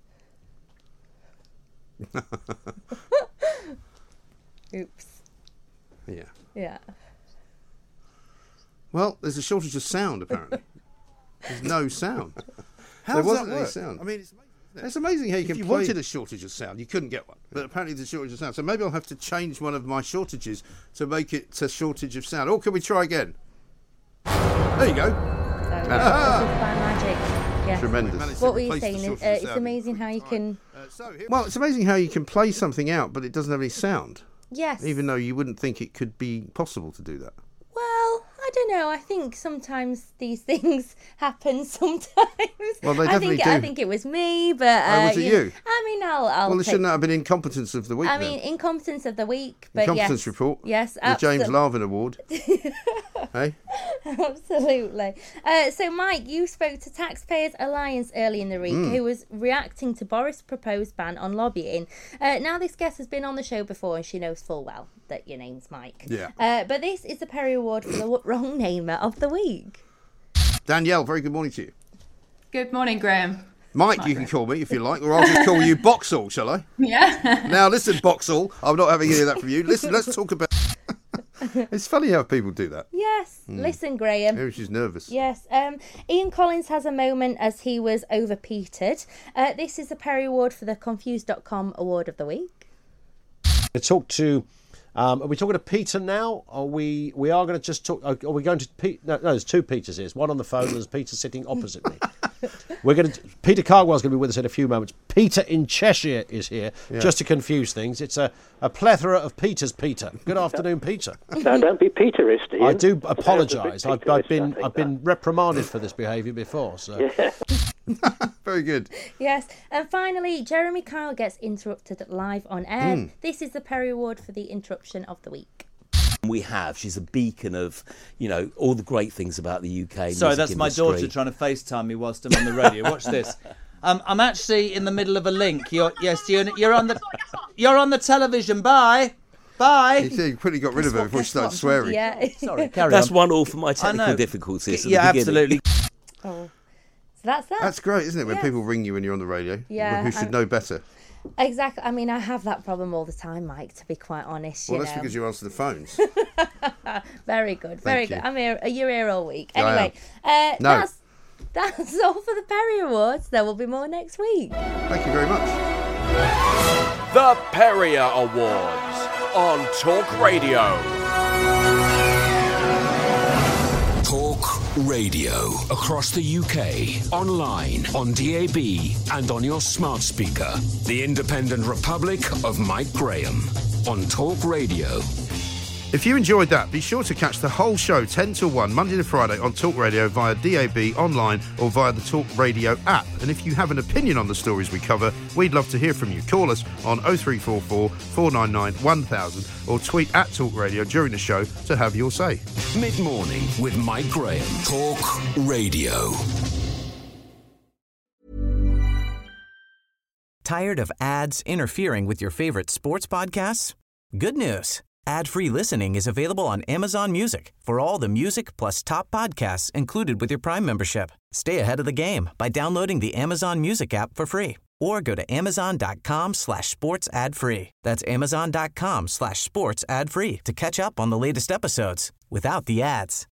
Oops. Yeah. Yeah. Well, there's a shortage of sound, apparently. There's no sound. How there does wasn't that any work? sound. I mean, it's amazing. It's amazing how you if can you play... wanted a shortage of sound. You couldn't get one. But apparently there's a shortage of sound. So maybe I'll have to change one of my shortages to make it a shortage of sound. Or can we try again? There you go. So, by magic. Yes. Tremendous. What were you saying? Uh, it's amazing how you can... Uh, so well, it's amazing how you can play something out, but it doesn't have any sound. Yes. Even though you wouldn't think it could be possible to do that. Well, I don't know. I think sometimes these things happen sometimes. Well, they definitely I think, do. I think it was me, but... Uh, oh, was it you? you? I mean, I'll... I'll well, it take... shouldn't have been incompetence of the week, I then. mean, incompetence of the week, but Incompetence yes. report. Yes, The absolutely. James Larvin Award. Hey? Absolutely. Uh, so, Mike, you spoke to Taxpayers Alliance early in the week, Mm. who was reacting to Boris' proposed ban on lobbying. Uh, now, this guest has been on the show before, and she knows full well that your name's Mike. Yeah. Uh, but this is the Perry Award for the wrong namer of the week. Danielle, very good morning to you. Good morning, Graham. Mike, Mike you can call me if you like, or I'll just call you Boxall, shall I? Yeah. Now, listen, Boxall, I'm not having any of that from you. Listen, let's talk about... It's funny how people do that. Yes. Mm. Listen, Graham. Maybe she's nervous. Yes. Um, Ian Collins has a moment as he was over-petered. Uh, this is the Perry Award for the Confused dot com Award of the Week. I talked to Um, are we talking to Peter now? Are we we are going to just talk? Are we going to Pete? No, no, there's two Peters here. There's one on the phone and there's Peter sitting opposite me. We're going to. Peter Carwell's going to be with us in a few moments. Peter in Cheshire is here, yeah. just to confuse things. It's a, a plethora of Peters. Peter, good afternoon, Peter. No, don't be Peterist, Ian. I do apologise. I've, I've been I've been reprimanded for this behaviour before. So. Yeah. Very good. Yes, and finally, Jeremy Kyle gets interrupted live on air. Mm. This is the Perry Award for the interruption of the week. We have. She's a beacon of, you know, all the great things about the U K. Sorry, that's my industry. daughter trying to FaceTime me whilst I'm on the radio. Watch this. Um, I'm actually in the middle of a link. You're, yes, you're, you're on the, you're on the television. Bye, bye. You see, you quickly got rid of her before she started swearing. Yeah. Sorry, carry That's on. one all for my technical difficulties. At Yeah, the absolutely. Oh. So that's that. That's great, isn't it? When Yeah. people ring you when you're on the radio. Yeah, Who should I'm- know better? Exactly. I mean, I have that problem all the time, Mike, to be quite honest. Well, you that's know. because you answer the phones. Very good, Thank very you. good. I'm here, you're here all week. I am. Anyway, uh, No. that's, that's all for the Perry Awards. There will be more next week. Thank you very much. The Perrier Awards on Talk Radio. Talk Radio across the U K, online, on D A B, and on your smart speaker. The Independent Republic of Mike Graham on Talk Radio. If you enjoyed that, be sure to catch the whole show ten till one, Monday to Friday on Talk Radio via D A B, online, or via the Talk Radio app. And if you have an opinion on the stories we cover, we'd love to hear from you. Call us on oh three four four, four nine nine, one thousand or tweet at Talk Radio during the show to have your say. Mid-morning with Mike Graham. Talk Radio. Tired of ads interfering with your favorite sports podcasts? Good news. Ad-free listening is available on Amazon Music for all the music plus top podcasts included with your Prime membership. Stay ahead of the game by downloading the Amazon Music app for free or go to amazon.com slash sports ad free. That's amazon.com slash sports ad free to catch up on the latest episodes without the ads.